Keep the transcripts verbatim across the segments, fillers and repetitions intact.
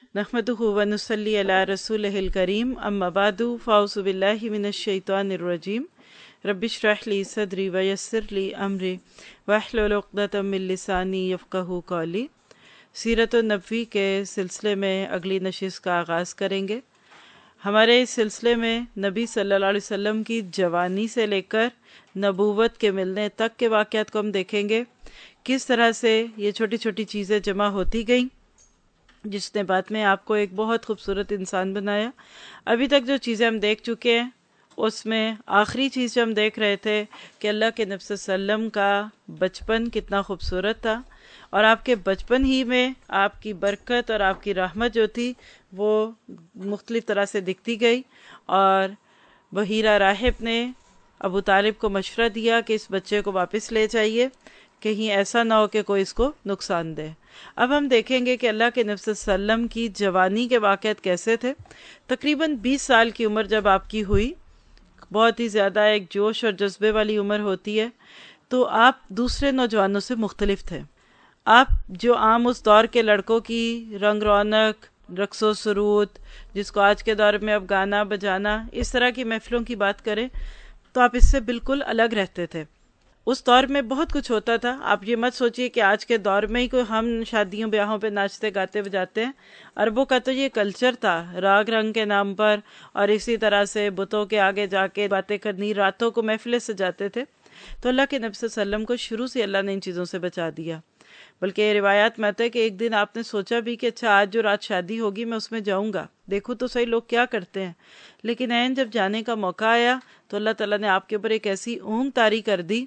नहमदुहु व नुसल्ली अला रसूलिहिल करीम अम्मा बादु फ़ाउज़ु बिल्लाहि मिनश शैतानिर रजीम रब्बिश्रह ली सदरी व यस्सिर ली अमरी वहलुल उक़दतम मिन लिसानी यफ़क़हू क़ौली। सीरत नबवी के सिलसिले में अगली नशिस्त का आगाज़ करेंगे। हमारे इस सिलसिले में नबी सल्लल्लाहु अलैहि वसल्लम की जवानी से लेकर नबूवत के मिलने तक के वाक़यात को हम देखेंगे, किस तरह से ये छोटी छोटी चीज़ें जमा होती गईं जिसने बाद में आपको एक बहुत खूबसूरत इंसान बनाया। अभी तक जो चीज़ें हम देख चुके हैं उसमें आखिरी चीज़ जो हम देख रहे थे कि अल्लाह के नबी सल्लम का बचपन कितना खूबसूरत था और आपके बचपन ही में आपकी बरकत और आपकी रहमत जो थी वो मुख्तलिफ तरह से दिखती गई। और बहीरा राहिब ने अबू तालिब को मशवरा दिया कि इस बच्चे को वापस ले जाइए, कहीं ऐसा ना हो कि कोई इसको नुकसान दे। अब हम देखेंगे कि अल्लाह के नबी सल्लम की जवानी के वाक़यात कैसे थे। तकरीबन बीस साल की उम्र जब आपकी हुई, बहुत ही ज़्यादा एक जोश और जज्बे वाली उम्र होती है, तो आप दूसरे नौजवानों से मुख्तलिफ थे। आप जो आम उस दौर के लड़कों की रंग रौनक, रक्सो सुरूद, जिसको आज के दौर में अब गाना बजाना, इस तरह की महफिलों की बात करें तो आप इससे बिल्कुल अलग रहते थे। उस दौर में बहुत कुछ होता था। आप ये मत सोचिए कि आज के दौर में ही कोई हम शादियों ब्याहों पे नाचते गाते बजाते हैं। अरबों का तो ये कल्चर था, राग रंग के नाम पर और इसी तरह से बुतों के आगे जाके बातें करनी, रातों को महफिलें सजाते थे। तो अल्लाह के नबी सल्लम को शुरू से अल्लाह ने इन चीज़ों से बचा दिया। बल्कि ये रिवायात में आता है कि एक दिन आपने सोचा भी कि अच्छा आज जो रात शादी होगी मैं उसमें जाऊंगा, देखूँ तो सही लोग क्या करते हैं। लेकिन ऐन जब जाने का मौका आया तो अल्लाह ताला ने आपके ऊपर एक ऐसी ऊँग तारी कर दी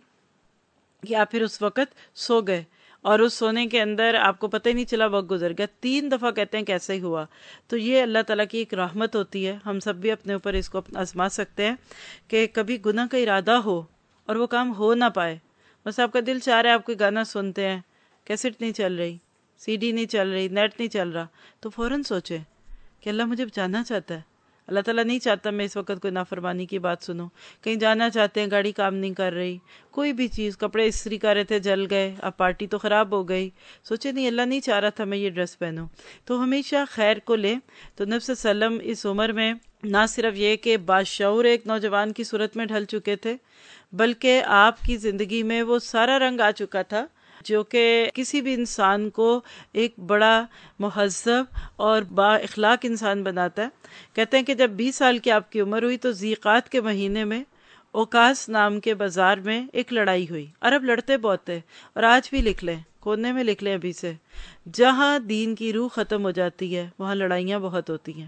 कि आप फिर उस वक़्त सो गए और उस सोने के अंदर आपको पता ही नहीं चला वक्त गुजर गया। तीन दफ़ा कहते हैं कैसे ही हुआ। तो ये अल्लाह ताला की एक रहमत होती है। हम सब भी अपने ऊपर इसको आजमा सकते हैं कि कभी गुनाह का इरादा हो और वो काम हो ना पाए। बस आपका दिल चाह रहा है, आप कोई गाना सुनते हैं, कैसेट नहीं चल रही, सीडी नहीं चल रही, नेट नहीं चल रहा, तो फ़ौरन सोचे कि अल्लाह मुझे बचाना चाहता है। अल्लाह ताला नहीं चाहता मैं इस वक्त कोई नाफरमानी की बात सुनूं। कहीं जाना चाहते हैं, गाड़ी काम नहीं कर रही, कोई भी चीज़, कपड़े इस्त्री कर रहे थे जल गए, अब पार्टी तो ख़राब हो गई, सोचे नहीं अल्लाह नहीं चाह रहा था मैं ये ड्रेस पहनूं। तो हमेशा खैर को लें। तो नबी सल्लम इस उम्र में ना सिर्फ ये कि बाशऊर एक नौजवान की सूरत में ढल चुके थे, बल्कि आपकी ज़िंदगी में वो सारा रंग आ चुका था जो कि किसी भी इंसान को एक बड़ा मुहज़्ज़ब और बाइख़लाक़ इंसान बनाता है। कहते हैं कि जब बीस साल की आपकी उम्र हुई तो ज़ीक़ात के महीने में ओकास नाम के बाज़ार में एक लड़ाई हुई। अरब लड़ते बहुत थे और आज भी लिख लें, कोने में लिख लें अभी से, जहाँ दीन की रूह ख़त्म हो जाती है वहाँ लड़ाइयाँ बहुत होती हैं।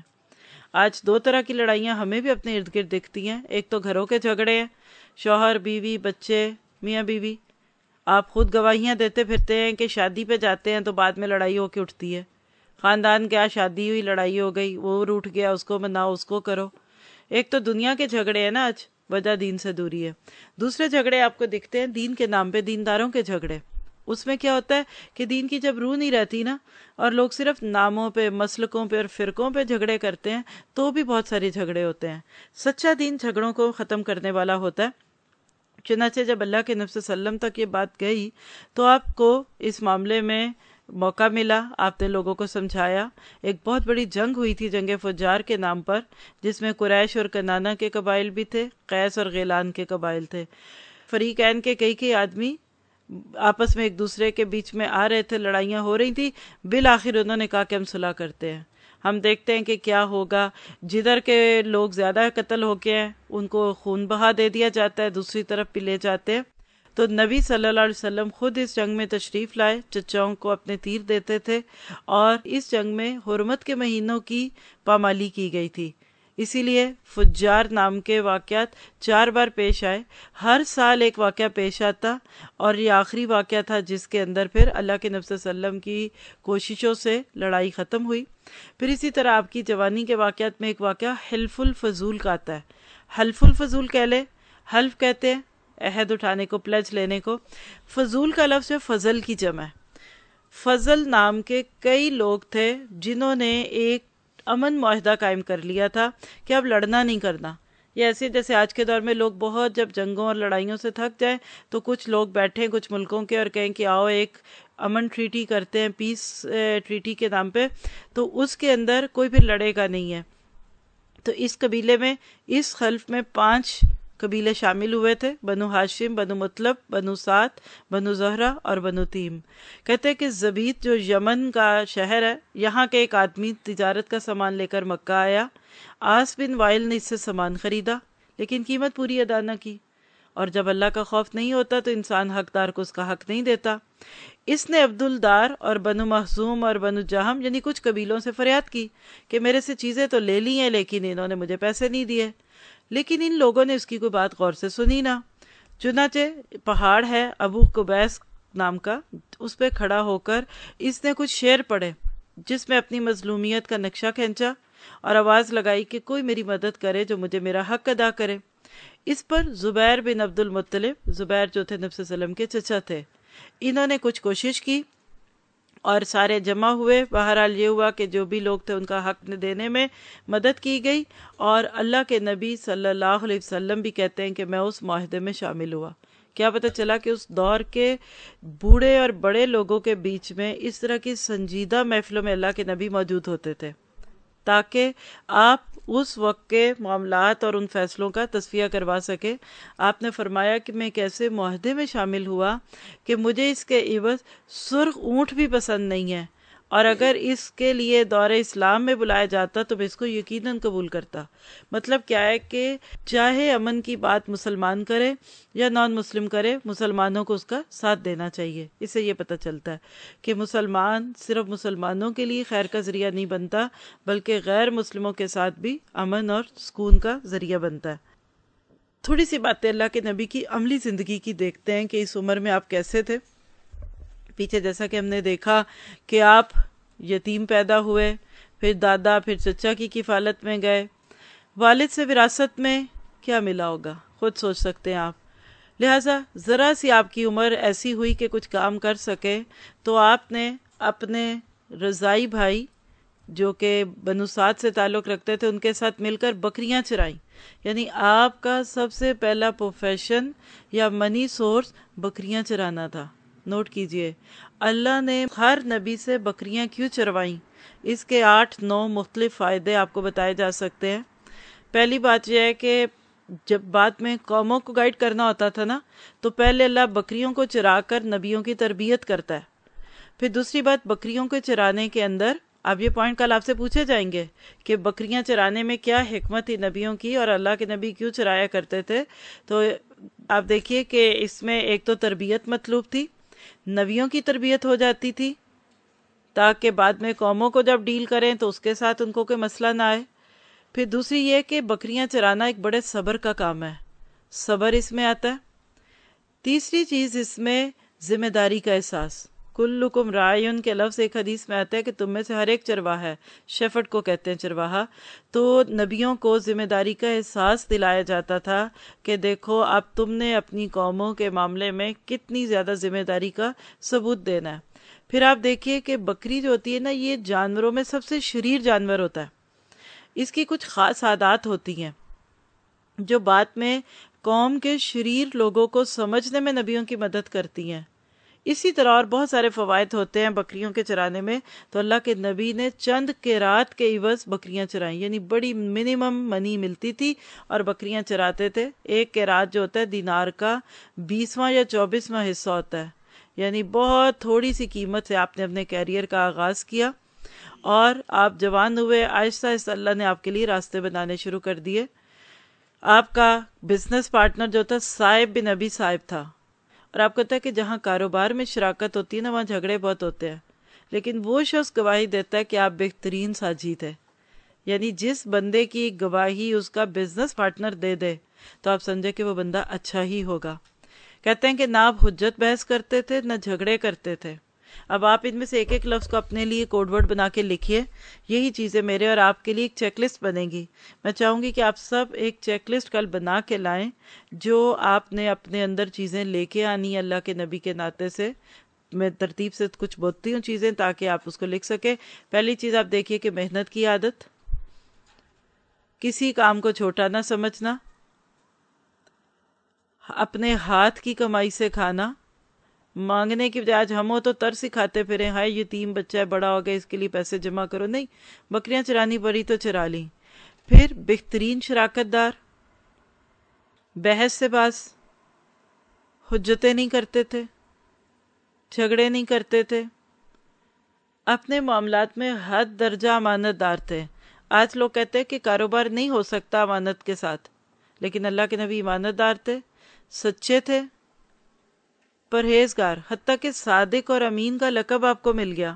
आज दो तरह की लड़ाइयाँ हमें भी अपने इर्द गिर्द दिखती हैं। एक तो घरों के झगड़े हैं, शौहर बीवी बच्चे मियाँ बीवी। आप खुद गवाहियाँ देते फिरते हैं कि शादी पे जाते हैं तो बाद में लड़ाई होके उठती है। ख़ानदान क्या, शादी हुई लड़ाई हो गई, वो रूठ गया, उसको मनाओ, उसको करो। एक तो दुनिया के झगड़े हैं ना, आज वजह दीन से दूरी है। दूसरे झगड़े आपको दिखते हैं दीन के नाम पे, दीनदारों के झगड़े। उसमें क्या होता है कि दीन की जब रूह नहीं रहती ना और लोग सिर्फ नामों पे, मसलकों पे और फ़िरकों पे झगड़े करते हैं तो भी बहुत सारे झगड़े होते हैं। सच्चा दीन झगड़ों को ख़त्म करने वाला होता है। चुनाचे जब अल्लाह के नबी सल्लम तक ये बात गई तो आपको इस मामले में मौका मिला, आपने लोगों को समझाया। एक बहुत बड़ी जंग हुई थी, जंग फुजार के नाम पर, जिसमें कुरैश और कनाना के कबाइल भी थे, कैस और गैलान के कबाइल थे। फरीकैन के कई कई आदमी आपस में एक दूसरे के बीच में आ रहे थे, लड़ाइयाँ हो रही थी। बिल आखिर उन्होंने कहा कि हम सुलह करते हैं, हम देखते हैं कि क्या होगा। जिधर के लोग ज़्यादा कत्ल हो गए हैं उनको खून बहा दे दिया जाता है, दूसरी तरफ भी ले जाते हैं। तो नबी सल्लल्लाहु अलैहि वसल्लम खुद इस जंग में तशरीफ़ लाए, चचाओं को अपने तीर देते थे और इस जंग में हुर्मत के महीनों की पामाली की गई थी। इसीलिए फुज्जार नाम के वाक़यात चार बार पेश आए। हर साल एक वाक़या पेश आता और ये आखिरी वाक़या था जिसके अंदर फिर अल्लाह के नबी सल्लम की कोशिशों से लड़ाई ख़त्म हुई। फिर इसी तरह आपकी जवानी के वाक़यात में एक वाक़या हिल्फुल फजूल का आता है। हल्फुल फजूल कह ले, हल्फ कहते हैं अहद उठाने को, प्लेज लेने को। फजूल का लफ्ज़ है फजल की जमा है। फजल नाम के कई लोग थे जिन्होंने एक अमन मुआहदा कायम कर लिया था कि अब लड़ना नहीं करना। ये ऐसे जैसे आज के दौर में लोग बहुत जब जंगों और लड़ाइयों से थक जाएं तो कुछ लोग बैठें कुछ मुल्कों के और कहें कि आओ एक امن ٹریٹی کرتے ہیں پیس ٹریٹی کے نام پہ، تو اس کے اندر کوئی پھر لڑے گا نہیں ہے. تو اس قبیلے میں اس خلف میں پانچ قبیلے شامل ہوئے تھے، بنو ہاشم، بنو مطلب، بنو سعد، بنو زہرہ اور بنو تیم. کہتے ہیں کہ زبید جو یمن کا شہر ہے، یہاں کے ایک آدمی تجارت کا سامان لے کر مکہ آیا. آس بن وائل نے اس سے سامان خریدا لیکن قیمت پوری ادا نہ کی، اور جب اللہ کا خوف نہیں ہوتا تو انسان حقدار کو اس کا حق نہیں دیتا. اس نے عبدالدار اور بنو مخزوم اور بنو جہم یعنی کچھ قبیلوں سے فریاد کی کہ میرے سے چیزیں تو لے لی ہیں لیکن انہوں نے مجھے پیسے نہیں دیے. لیکن ان لوگوں نے اس کی کوئی بات غور سے سنی نہ. چنانچہ پہاڑ ہے ابو قبیس نام کا، اس پہ کھڑا ہو کر اس نے کچھ شعر پڑھے جس میں اپنی مظلومیت کا نقشہ کھینچا اور آواز لگائی کہ کوئی میری مدد کرے جو مجھے میرا حق ادا کرے. اس پر زبیر بن عبد المطلب، زبیر جو تھے نبی صلی اللہ علیہ وسلم کے چچا تھے، انہوں نے کچھ کوشش کی اور سارے جمع ہوئے. بہرحال یہ ہوا کہ جو بھی لوگ تھے ان کا حق دینے میں مدد کی گئی، اور اللہ کے نبی صلی اللہ علیہ وسلم بھی کہتے ہیں کہ میں اس معاہدے میں شامل ہوا. کیا پتہ چلا کہ اس دور کے بوڑھے اور بڑے لوگوں کے بیچ میں اس طرح کی سنجیدہ محفلوں میں اللہ کے نبی موجود ہوتے تھے تاکہ آپ اس وقت کے معاملات اور ان فیصلوں کا تصفیہ کروا سکے. آپ نے فرمایا کہ میں ایک ایسے معاہدے میں شامل ہوا کہ مجھے اس کے عوض سرخ اونٹ بھی پسند نہیں ہے، اور اگر اس کے لیے دور اسلام میں بلایا جاتا تو میں اس کو یقیناً قبول کرتا. مطلب کیا ہے کہ چاہے امن کی بات مسلمان کرے یا نان مسلم کرے، مسلمانوں کو اس کا ساتھ دینا چاہیے. اس سے یہ پتہ چلتا ہے کہ مسلمان صرف مسلمانوں کے لیے خیر کا ذریعہ نہیں بنتا بلکہ غیر مسلموں کے ساتھ بھی امن اور سکون کا ذریعہ بنتا ہے. تھوڑی سی باتیں اللہ کے نبی کی عملی زندگی کی دیکھتے ہیں کہ اس عمر میں آپ کیسے تھے. پیچھے جیسا کہ ہم نے دیکھا کہ آپ یتیم پیدا ہوئے، پھر دادا پھر چچا کی کفالت میں گئے. والد سے وراثت میں کیا ملا ہوگا خود سوچ سکتے ہیں آپ. لہٰذا ذرا سی آپ کی عمر ایسی ہوئی کہ کچھ کام کر سکے تو آپ نے اپنے رضائی بھائی جو کہ بنو سعد سے تعلق رکھتے تھے ان کے ساتھ مل کر بکریاں چرائیں. یعنی آپ کا سب سے پہلا پروفیشن یا منی سورس بکریاں چرانا تھا. نوٹ کیجئے اللہ نے ہر نبی سے بکریاں کیوں چروائیں، اس کے آٹھ نو مختلف فائدے آپ کو بتائے جا سکتے ہیں. پہلی بات یہ ہے کہ جب بعد میں قوموں کو گائیڈ کرنا ہوتا تھا نا تو پہلے اللہ بکریوں کو چرا کر نبیوں کی تربیت کرتا ہے. پھر دوسری بات، بکریوں کو چرانے کے اندر اب یہ پوائنٹ کل آپ سے پوچھے جائیں گے کہ بکریاں چرانے میں کیا حکمت تھی نبیوں کی اور اللہ کے نبی کیوں چرایا کرتے تھے. تو آپ دیکھیے کہ اس میں ایک تو تربیت مطلوب تھی، نبیوں کی تربیت ہو جاتی تھی تاکہ بعد میں قوموں کو جب ڈیل کریں تو اس کے ساتھ ان کو کوئی مسئلہ نہ آئے. پھر دوسری یہ کہ بکریاں چرانا ایک بڑے صبر کا کام ہے، صبر اس میں آتا ہے. تیسری چیز اس میں ذمہ داری کا احساس. کلکم رائن کے لفظ ایک حدیث میں آتا ہے کہ تم میں سے ہر ایک چرواہا ہے، شیفرڈ کو کہتے ہیں چرواہا. تو نبیوں کو ذمہ داری کا احساس دلایا جاتا تھا کہ دیکھو اب تم نے اپنی قوموں کے معاملے میں کتنی زیادہ ذمہ داری کا ثبوت دینا ہے. پھر آپ دیکھیے کہ بکری جو ہوتی ہے نا یہ جانوروں میں سب سے شریر جانور ہوتا ہے. اس کی کچھ خاص عادات ہوتی ہیں جو بعد میں قوم کے شریر لوگوں کو سمجھنے میں نبیوں کی مدد کرتی ہیں. اسی طرح اور بہت سارے فوائد ہوتے ہیں بکریوں کے چرانے میں. تو اللہ کے نبی نے چند قیرات کے عوض بکریاں چرائیں، یعنی بڑی منیمم منی ملتی تھی اور بکریاں چراتے تھے. ایک قیرات جو ہوتا ہے دینار کا بیسواں یا چوبیسواں حصہ ہوتا ہے، یعنی بہت تھوڑی سی قیمت سے آپ نے اپنے کیریئر کا آغاز کیا اور آپ جوان ہوئے. آہستہ آہستہ اللہ نے آپ کے لیے راستے بنانے شروع کر دیے. آپ کا بزنس پارٹنر جو تھا صائب بن ابی صائب تھا، اور آپ کو پتہ ہے کہ جہاں کاروبار میں شراکت ہوتی ہے نا وہاں جھگڑے بہت ہوتے ہیں، لیکن وہ شخص گواہی دیتا ہے کہ آپ بہترین ساجی تھے. یعنی جس بندے کی گواہی اس کا بزنس پارٹنر دے دے تو آپ سمجھے کہ وہ بندہ اچھا ہی ہوگا. کہتے ہیں کہ نہ آپ حجت بحث کرتے تھے نہ جھگڑے کرتے تھے. اب آپ ان میں سے ایک ایک لفظ کو اپنے لیے کوڈ ورڈ بنا کے لکھیے. یہی چیزیں میرے اور آپ کے لیے ایک چیک لسٹ بنے گی. میں چاہوں گی کہ آپ سب ایک چیک لسٹ کل بنا کے لائیں جو آپ نے اپنے اندر چیزیں لے کے آنی اللہ کے نبی کے ناطے سے. میں ترتیب سے کچھ بولتی ہوں چیزیں تاکہ آپ اس کو لکھ سکیں. پہلی چیز آپ دیکھیے کہ محنت کی عادت، کسی کام کو چھوٹا نہ سمجھنا، اپنے ہاتھ کی کمائی سے کھانا، مانگنے کی بجائے آج ہم ہو تو ترس ہی کھاتے پھریں، ہائے یتیم بچہ ہے بڑا ہو گیا اس کے لیے پیسے جمع کرو. نہیں، بکریاں چرانی پڑی تو چرا لی. پھر بہترین شراکت دار، بحث سے باز، حجتیں نہیں کرتے تھے، جھگڑے نہیں کرتے تھے، اپنے معاملات میں حد درجہ امانت دار تھے. آج لوگ کہتے ہیں کہ کاروبار نہیں ہو سکتا امانت کے ساتھ، لیکن اللہ کے نبی امانت دار تھے، سچے تھے، پرہیزگار، حتیٰ کہ صادق اور امین کا لقب آپ کو مل گیا.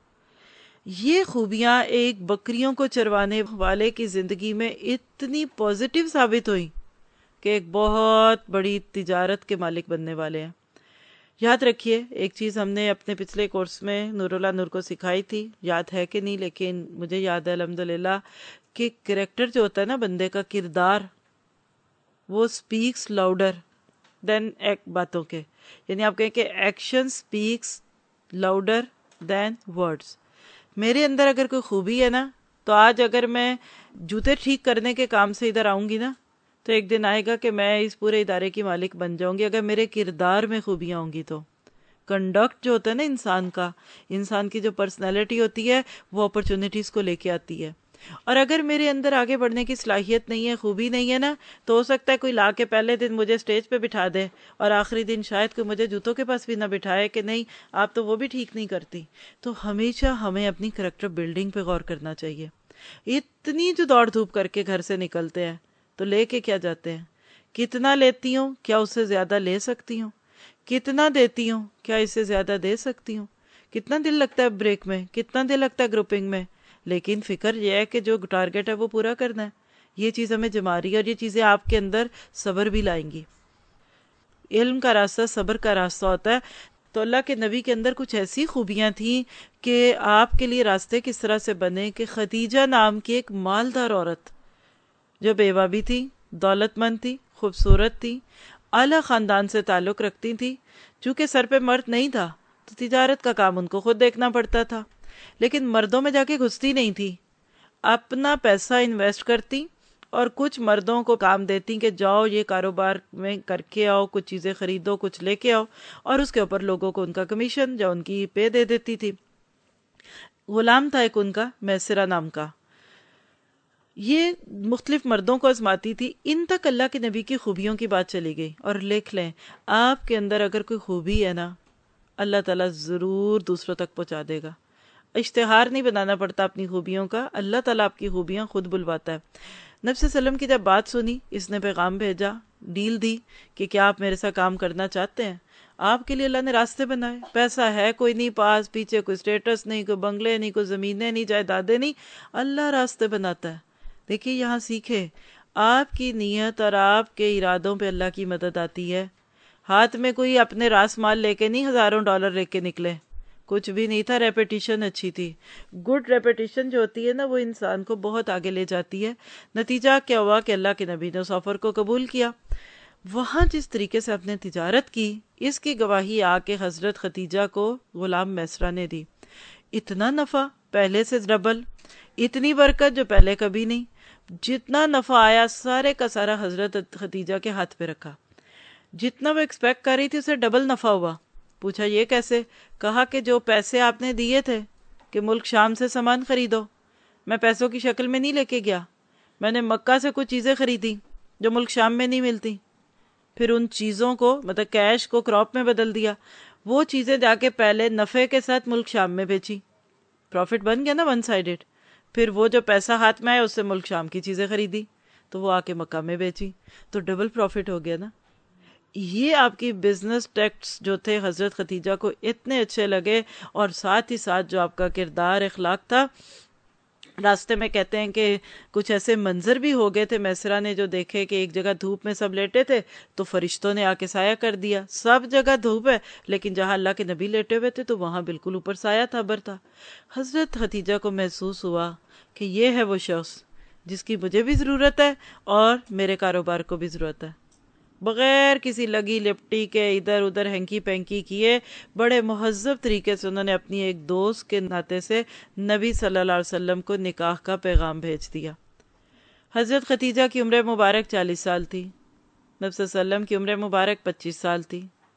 یہ خوبیاں ایک بکریوں کو چروانے والے کی زندگی میں اتنی پازیٹیو ثابت ہوئی کہ ایک بہت بڑی تجارت کے مالک بننے والے ہیں. یاد رکھیے، ایک چیز ہم نے اپنے پچھلے کورس میں نور اللہ نور کو سکھائی تھی، یاد ہے کہ نہیں، لیکن مجھے یاد ہے الحمدللہ، کہ کریکٹر جو ہوتا ہے نا بندے کا، کردار، وہ سپیکس لاؤڈر دین باتوں کے. یعنی آپ کہیں کہ action speaks louder than words. میرے اندر اگر کوئی خوبی ہے نا، تو آج اگر میں جوتے ٹھیک کرنے کے کام سے ادھر آؤں گی نا، تو ایک دن آئے گا کہ میں اس پورے ادارے کی مالک بن جاؤں گی اگر میرے کردار میں خوبیاں ہوں گی. تو کنڈکٹ جو ہوتا ہے نا انسان کا، انسان کی جو پرسنالٹی ہوتی ہے، وہ اپرچونٹیز کو لے کے آتی ہے. اور اگر میرے اندر آگے بڑھنے کی صلاحیت نہیں ہے، خوبی نہیں ہے نا، تو ہو سکتا ہے کوئی لا کے پہلے دن مجھے سٹیج پہ بٹھا دے اور آخری دن شاید کوئی مجھے جوتوں کے پاس بھی نہ بٹھائے کہ نہیں آپ تو وہ بھی ٹھیک نہیں کرتی. تو ہمیشہ ہمیں اپنی کریکٹر بلڈنگ پہ غور کرنا چاہیے. اتنی جو دوڑ دھوپ کر کے گھر سے نکلتے ہیں تو لے کے کیا جاتے ہیں؟ کتنا لیتی ہوں، کیا اس سے زیادہ لے سکتی ہوں؟ کتنا دیتی ہوں، کیا اس سے زیادہ دے سکتی ہوں؟ کتنا دل لگتا ہے بریک میں، کتنا دل لگتا ہے گروپنگ میں، لیکن فکر یہ ہے کہ جو ٹارگٹ ہے وہ پورا کرنا ہے. یہ چیز ہمیں جما رہی ہے، اور یہ چیزیں آپ کے اندر صبر بھی لائیں گی. علم کا راستہ صبر کا راستہ ہوتا ہے. تو اللہ کے نبی کے اندر کچھ ایسی خوبیاں تھیں کہ آپ کے لیے راستے کس طرح سے بنے کہ خدیجہ نام کی ایک مالدار عورت جو بیوہ بھی تھی، دولت مند تھی، خوبصورت تھی، اعلیٰ خاندان سے تعلق رکھتی تھی. چونکہ سر پہ مرد نہیں تھا تو تجارت کا کام ان کو خود دیکھنا پڑتا تھا، لیکن مردوں میں جا کے گھستی نہیں تھی. اپنا پیسہ انویسٹ کرتی اور کچھ مردوں کو کام دیتی کہ جاؤ یہ کاروبار میں کر کے آؤ، کچھ چیزیں خریدو، کچھ لے کے آؤ، اور اس کے اوپر لوگوں کو ان کا کمیشن یا ان کی پے دے دیتی تھی. غلام تھا ایک ان کا، میسرہ نام کا. یہ مختلف مردوں کو آزماتی تھی. ان تک اللہ کے نبی کی خوبیوں کی بات چلی گئی. اور لکھ لیں، آپ کے اندر اگر کوئی خوبی ہے نا، اللہ تعالیٰ ضرور دوسروں تک پہنچا دے گا. اشتہار نہیں بنانا پڑتا اپنی خوبیوں کا، اللہ تعالیٰ آپ کی خوبیاں خود بلواتا ہے. نبی صلی اللہ علیہ وسلم کی جب بات سنی، اس نے پیغام بھیجا، ڈیل دی کہ کیا آپ میرے ساتھ کام کرنا چاہتے ہیں؟ آپ کے لیے اللہ نے راستے بنائے. پیسہ ہے کوئی نہیں پاس، پیچھے کوئی سٹیٹس نہیں، کوئی بنگلے نہیں، کوئی زمینیں نہیں، جائیدادیں نہیں، اللہ راستے بناتا ہے. دیکھیے یہاں سیکھے، آپ کی نیت اور آپ کے ارادوں پہ اللہ کی مدد آتی ہے. ہاتھ میں کوئی اپنے راس مال لے کے نہیں ہزاروں ڈالر لے کے نکلے، کچھ بھی نہیں تھا. ریپیٹیشن اچھی تھی. گڈ ریپیٹیشن جو ہوتی ہے نا، وہ انسان کو بہت آگے لے جاتی ہے. نتیجہ کیا ہوا کہ اللہ کے نبی نے اس آفر کو قبول کیا. وہاں جس طریقے سے اپنے تجارت کی، اس کی گواہی آ کے حضرت خدیجہ کو غلام میسرہ نے دی. اتنا نفع پہلے سے ڈبل، اتنی برکت جو پہلے کبھی نہیں. جتنا نفع آیا سارے کا سارا حضرت خدیجہ کے ہاتھ پہ رکھا. جتنا وہ ایکسپیکٹ کر رہی تھی اسے ڈبل نفع ہوا. پوچھا یہ کیسے؟ کہا کہ جو پیسے آپ نے دیے تھے کہ ملک شام سے سامان خریدو، میں پیسوں کی شکل میں نہیں لے کے گیا. میں نے مکہ سے کچھ چیزیں خریدی جو ملک شام میں نہیں ملتی، پھر ان چیزوں کو مطلب کیش کو کراپ میں بدل دیا. وہ چیزیں جا کے پہلے نفع کے ساتھ ملک شام میں بیچی، پروفٹ بن گیا نا ون سائیڈڈ. پھر وہ جو پیسہ ہاتھ میں آیا اس سے ملک شام کی چیزیں خریدی تو وہ آ کے مکہ میں بیچی، تو ڈبل پروفٹ ہو گیا نا. یہ آپ کی بزنس ٹیکٹس جو تھے حضرت خدیجہ کو اتنے اچھے لگے، اور ساتھ ہی ساتھ جو آپ کا کردار اخلاق تھا. راستے میں کہتے ہیں کہ کچھ ایسے منظر بھی ہو گئے تھے میسرہ نے جو دیکھے کہ ایک جگہ دھوپ میں سب لیٹے تھے تو فرشتوں نے آ کے سایہ کر دیا. سب جگہ دھوپ ہے لیکن جہاں اللہ کے نبی لیٹے ہوئے تھے تو وہاں بالکل اوپر سایہ تھا، بر تھا. حضرت خدیجہ کو محسوس ہوا کہ یہ ہے وہ شخص جس کی مجھے بھی ضرورت ہے اور میرے کاروبار کو بھی ضرورت ہے. بغیر کسی لگی لپٹی کے ادھر ادھر ہینکی پینکی کیے بڑے مہذب طریقے سے انہوں نے اپنی ایک دوست کے ناطے سے نبی صلی اللہ علیہ وسلم کو نکاح کا پیغام بھیج دیا. حضرت خدیجہ کی عمر مبارک چالیس سال تھی، نبی صلی اللہ علیہ وسلم کی عمر مبارک پچیس سال تھی.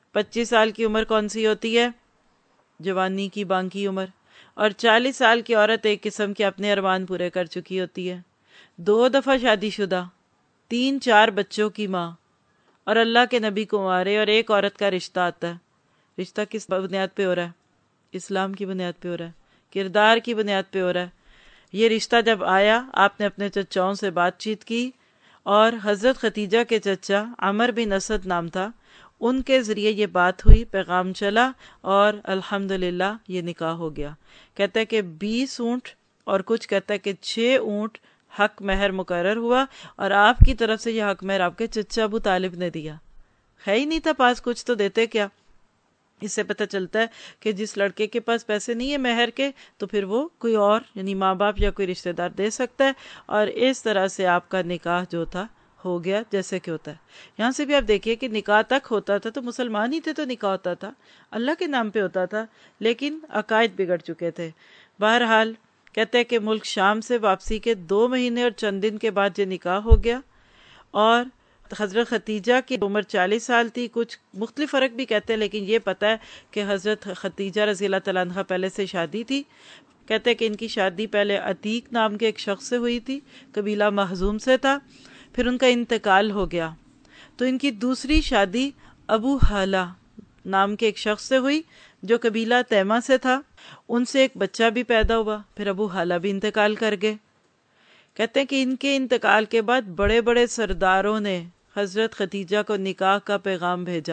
پچیس سال کی عمر کون سی ہوتی ہے؟ جوانی کی بانکی عمر. اور چالیس سال کی عورت ایک قسم کے اپنے ارمان پورے کر چکی ہوتی ہے، دو دفعہ شادی شدہ، تین چار بچوں کی ماں، اور اللہ کے نبی کو مارے اور ایک عورت کا رشتہ آتا ہے. رشتہ کس بنیاد پہ ہو رہا ہے؟ اسلام کی بنیاد پہ ہو رہا ہے، کردار کی بنیاد پہ ہو رہا ہے. یہ رشتہ جب آیا، آپ نے اپنے چچاؤں سے بات چیت کی، اور حضرت ختیجہ کے چچا عمر بن اسد نام تھا، ان کے ذریعے یہ بات ہوئی، پیغام چلا، اور الحمدللہ یہ نکاح ہو گیا. کہتا ہے کہ بیس اونٹ اور کچھ کہتا ہے کہ چھ اونٹ حق مہر مقرر ہوا، اور آپ کی طرف سے یہ حق مہر آپ کے چچا ابو طالب نے دیا. ہے ہی نہیں تھا پاس کچھ تو دیتے کیا. اس سے پتہ چلتا ہے کہ جس لڑکے کے پاس پیسے نہیں ہے مہر کے، تو پھر وہ کوئی اور یعنی ماں باپ یا کوئی رشتہ دار دے سکتا ہے. اور اس طرح سے آپ کا نکاح جو تھا ہو گیا جیسے کہ ہوتا ہے. یہاں سے بھی آپ دیکھیے کہ نکاح تک ہوتا تھا تو مسلمان ہی تھے تو نکاح ہوتا تھا، اللہ کے نام پہ ہوتا تھا، لیکن عقائد بگڑ چکے تھے. بہرحال کہتے ہیں کہ ملک شام سے واپسی کے دو مہینے اور چند دن کے بعد یہ نکاح ہو گیا. اور حضرت ختیجہ کی عمر چالیس سال تھی. کچھ مختلف فرق بھی کہتے ہیں، لیکن یہ پتہ ہے کہ حضرت ختیجہ رضی اللہ تعالیٰ عنہ پہلے سے شادی تھی. کہتے ہیں کہ ان کی شادی پہلے عتیق نام کے ایک شخص سے ہوئی تھی، قبیلہ مخزوم سے تھا. پھر ان کا انتقال ہو گیا تو ان کی دوسری شادی ابو حالہ نام کے ایک شخص سے ہوئی جو قبیلہ تیمہ سے تھا. ان سے ایک بچہ بھی پیدا ہوا. پھر ابو حالہ بھی انتقال کر گئے. کہتے ہیں کہ ان کے انتقال کے بعد بڑے بڑے سرداروں نے حضرت ختیجہ کو نکاح کا پیغام بھیجا.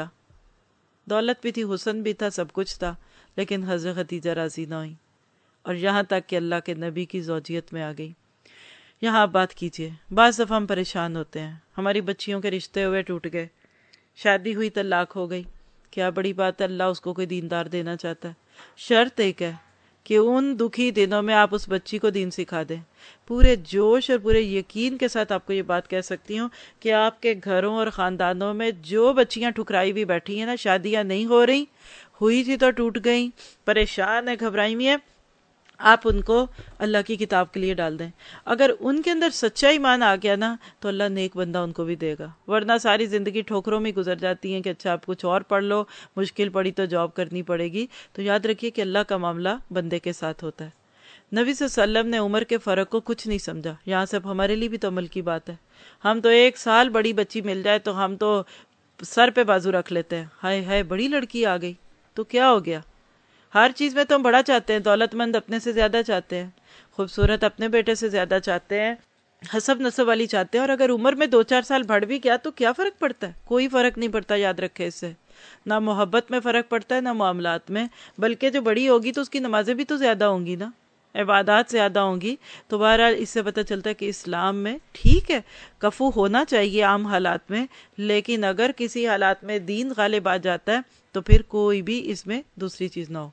دولت بھی تھی، حسن بھی تھا، سب کچھ تھا، لیکن حضرت ختیجہ راضی نہ ہوئی، اور یہاں تک کہ اللہ کے نبی کی زوجیت میں آ گئی. یہاں آپ بات کیجئے. بعض دفعہ ہم پریشان ہوتے ہیں، ہماری بچیوں کے رشتے ہوئے ٹوٹ گئے، شادی ہوئی طلاق ہو گئی. کیا بڑی بات ہے، اللہ اس کو کوئی دیندار دینا چاہتا ہے. شرط ایک ہے کہ ان دکھی دنوں میں آپ اس بچی کو دین سکھا دیں. پورے جوش اور پورے یقین کے ساتھ آپ کو یہ بات کہہ سکتی ہوں کہ آپ کے گھروں اور خاندانوں میں جو بچیاں ٹھکرائی ہوئی بیٹھی ہیں نا، شادیاں نہیں ہو رہی، ہوئی تھی تو ٹوٹ گئیں، پریشان ہیں، گھبرائی ہوئی ہیں، آپ ان کو اللہ کی کتاب کے لیے ڈال دیں. اگر ان کے اندر سچا ایمان آ گیا نا تو اللہ نیک بندہ ان کو بھی دے گا. ورنہ ساری زندگی ٹھوکروں میں گزر جاتی ہیں کہ اچھا آپ کچھ اور پڑھ لو، مشکل پڑی تو جاب کرنی پڑے گی. تو یاد رکھیے کہ اللہ کا معاملہ بندے کے ساتھ ہوتا ہے. نبی صلی اللہ علیہ وسلم نے عمر کے فرق کو کچھ نہیں سمجھا. یہاں سے ہمارے لیے بھی تو عمل کی بات ہے. ہم تو ایک سال بڑی بچی مل جائے تو ہم تو سر پہ بازو رکھ لیتے ہیں، ہائے ہائے بڑی لڑکی آ گئی تو کیا ہو گیا. ہر چیز میں تو ہم بڑا چاہتے ہیں، دولت مند اپنے سے زیادہ چاہتے ہیں، خوبصورت اپنے بیٹے سے زیادہ چاہتے ہیں، حسب نسب والی چاہتے ہیں. اور اگر عمر میں دو چار سال بڑھ بھی گیا تو کیا فرق پڑتا ہے؟ کوئی فرق نہیں پڑتا. یاد رکھے، اس سے نہ محبت میں فرق پڑتا ہے نہ معاملات میں، بلکہ جو بڑی ہوگی تو اس کی نمازیں بھی تو زیادہ ہوں گی نا، عبادات زیادہ ہوں گی. تو بہرحال اس سے پتہ چلتا ہے کہ اسلام میں ٹھیک ہے کفو ہونا چاہیے عام حالات میں، لیکن اگر کسی حالات میں دین غالب آ جاتا ہے تو پھر کوئی بھی اس میں دوسری چیز نہ ہو.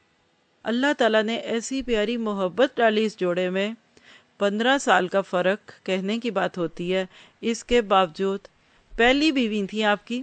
اللہ تعالیٰ نے ایسی پیاری محبت ڈالی اس جوڑے میں. پندرہ سال کا فرق کہنے کی بات ہوتی ہے، اس کے باوجود پہلی بیوی تھی آپ کی.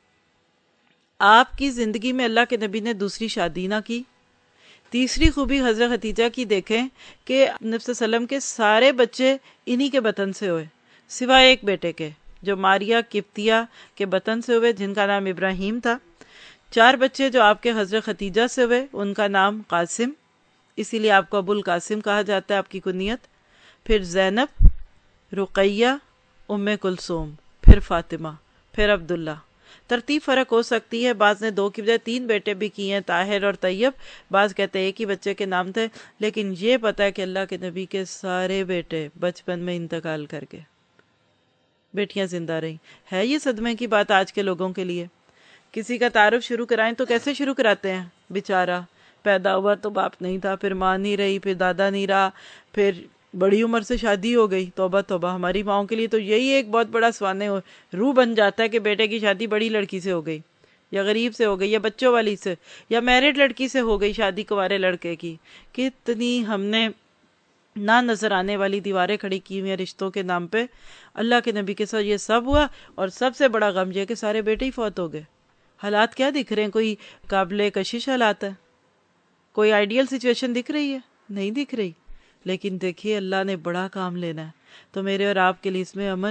آپ کی زندگی میں اللہ کے نبی نے دوسری شادی نہ کی. تیسری خوبی حضرت ختیجہ کی دیکھیں کہ نبی صلی اللہ علیہ وسلم کے سارے بچے انہی کے بطن سے ہوئے سوائے ایک بیٹے کے جو ماریہ قبطیہ کے بطن سے ہوئے، جن کا نام ابراہیم تھا. چار بچے جو آپ کے حضرت ختیجہ سے ہوئے ان کا نام قاسم، اسی لیے آپ کو ابو القاسم کہا جاتا ہے، آپ کی کنیت. پھر زینب، رقیہ، ام کلثوم، پھر فاطمہ، پھر عبداللہ. ترتیب فرق ہو سکتی ہے، بعض نے دو کی بجائے تین بیٹے بھی کیے ہیں، طاہر اور طیب، بعض کہتے ہیں ایک ہی بچے کے نام تھے. لیکن یہ پتہ ہے کہ اللہ کے نبی کے سارے بیٹے بچپن میں انتقال کر گئے، بیٹیاں زندہ رہیں. ہے یہ صدمے کی بات آج کے لوگوں کے لیے. کسی کا تعارف شروع کرائیں تو کیسے شروع کراتے ہیں؟ بیچارہ پیدا ہوا تو باپ نہیں تھا، پھر ماں نہیں رہی، پھر دادا نہیں رہا، پھر بڑی عمر سے شادی ہو گئی. توبہ توبہ. ہماری ماؤں کے لیے تو یہی ایک بہت بڑا سوانے روح بن جاتا ہے کہ بیٹے کی شادی بڑی لڑکی سے ہو گئی، یا غریب سے ہو گئی، یا بچوں والی سے، یا میرڈ لڑکی سے ہو گئی شادی کنوارے لڑکے کی. کتنی ہم نے نہ نظر آنے والی دیواریں کھڑی کی ہوئی ہیں رشتوں کے نام پہ. اللہ کے نبی کے ساتھ یہ سب ہوا، اور سب سے بڑا غم یہ کہ سارے بیٹے ہی فوت ہو گئے. حالات کیا دکھ رہے ہیں؟ کوئی قابل کشش حالات ہے؟ کوئی آئیڈیل سچویشن دکھ رہی ہے؟ نہیں دکھ رہی. لیکن دیکھیے اللہ نے بڑا کام لینا ہے تو میرے اور آپ کے لیے اس میں عمل ہے.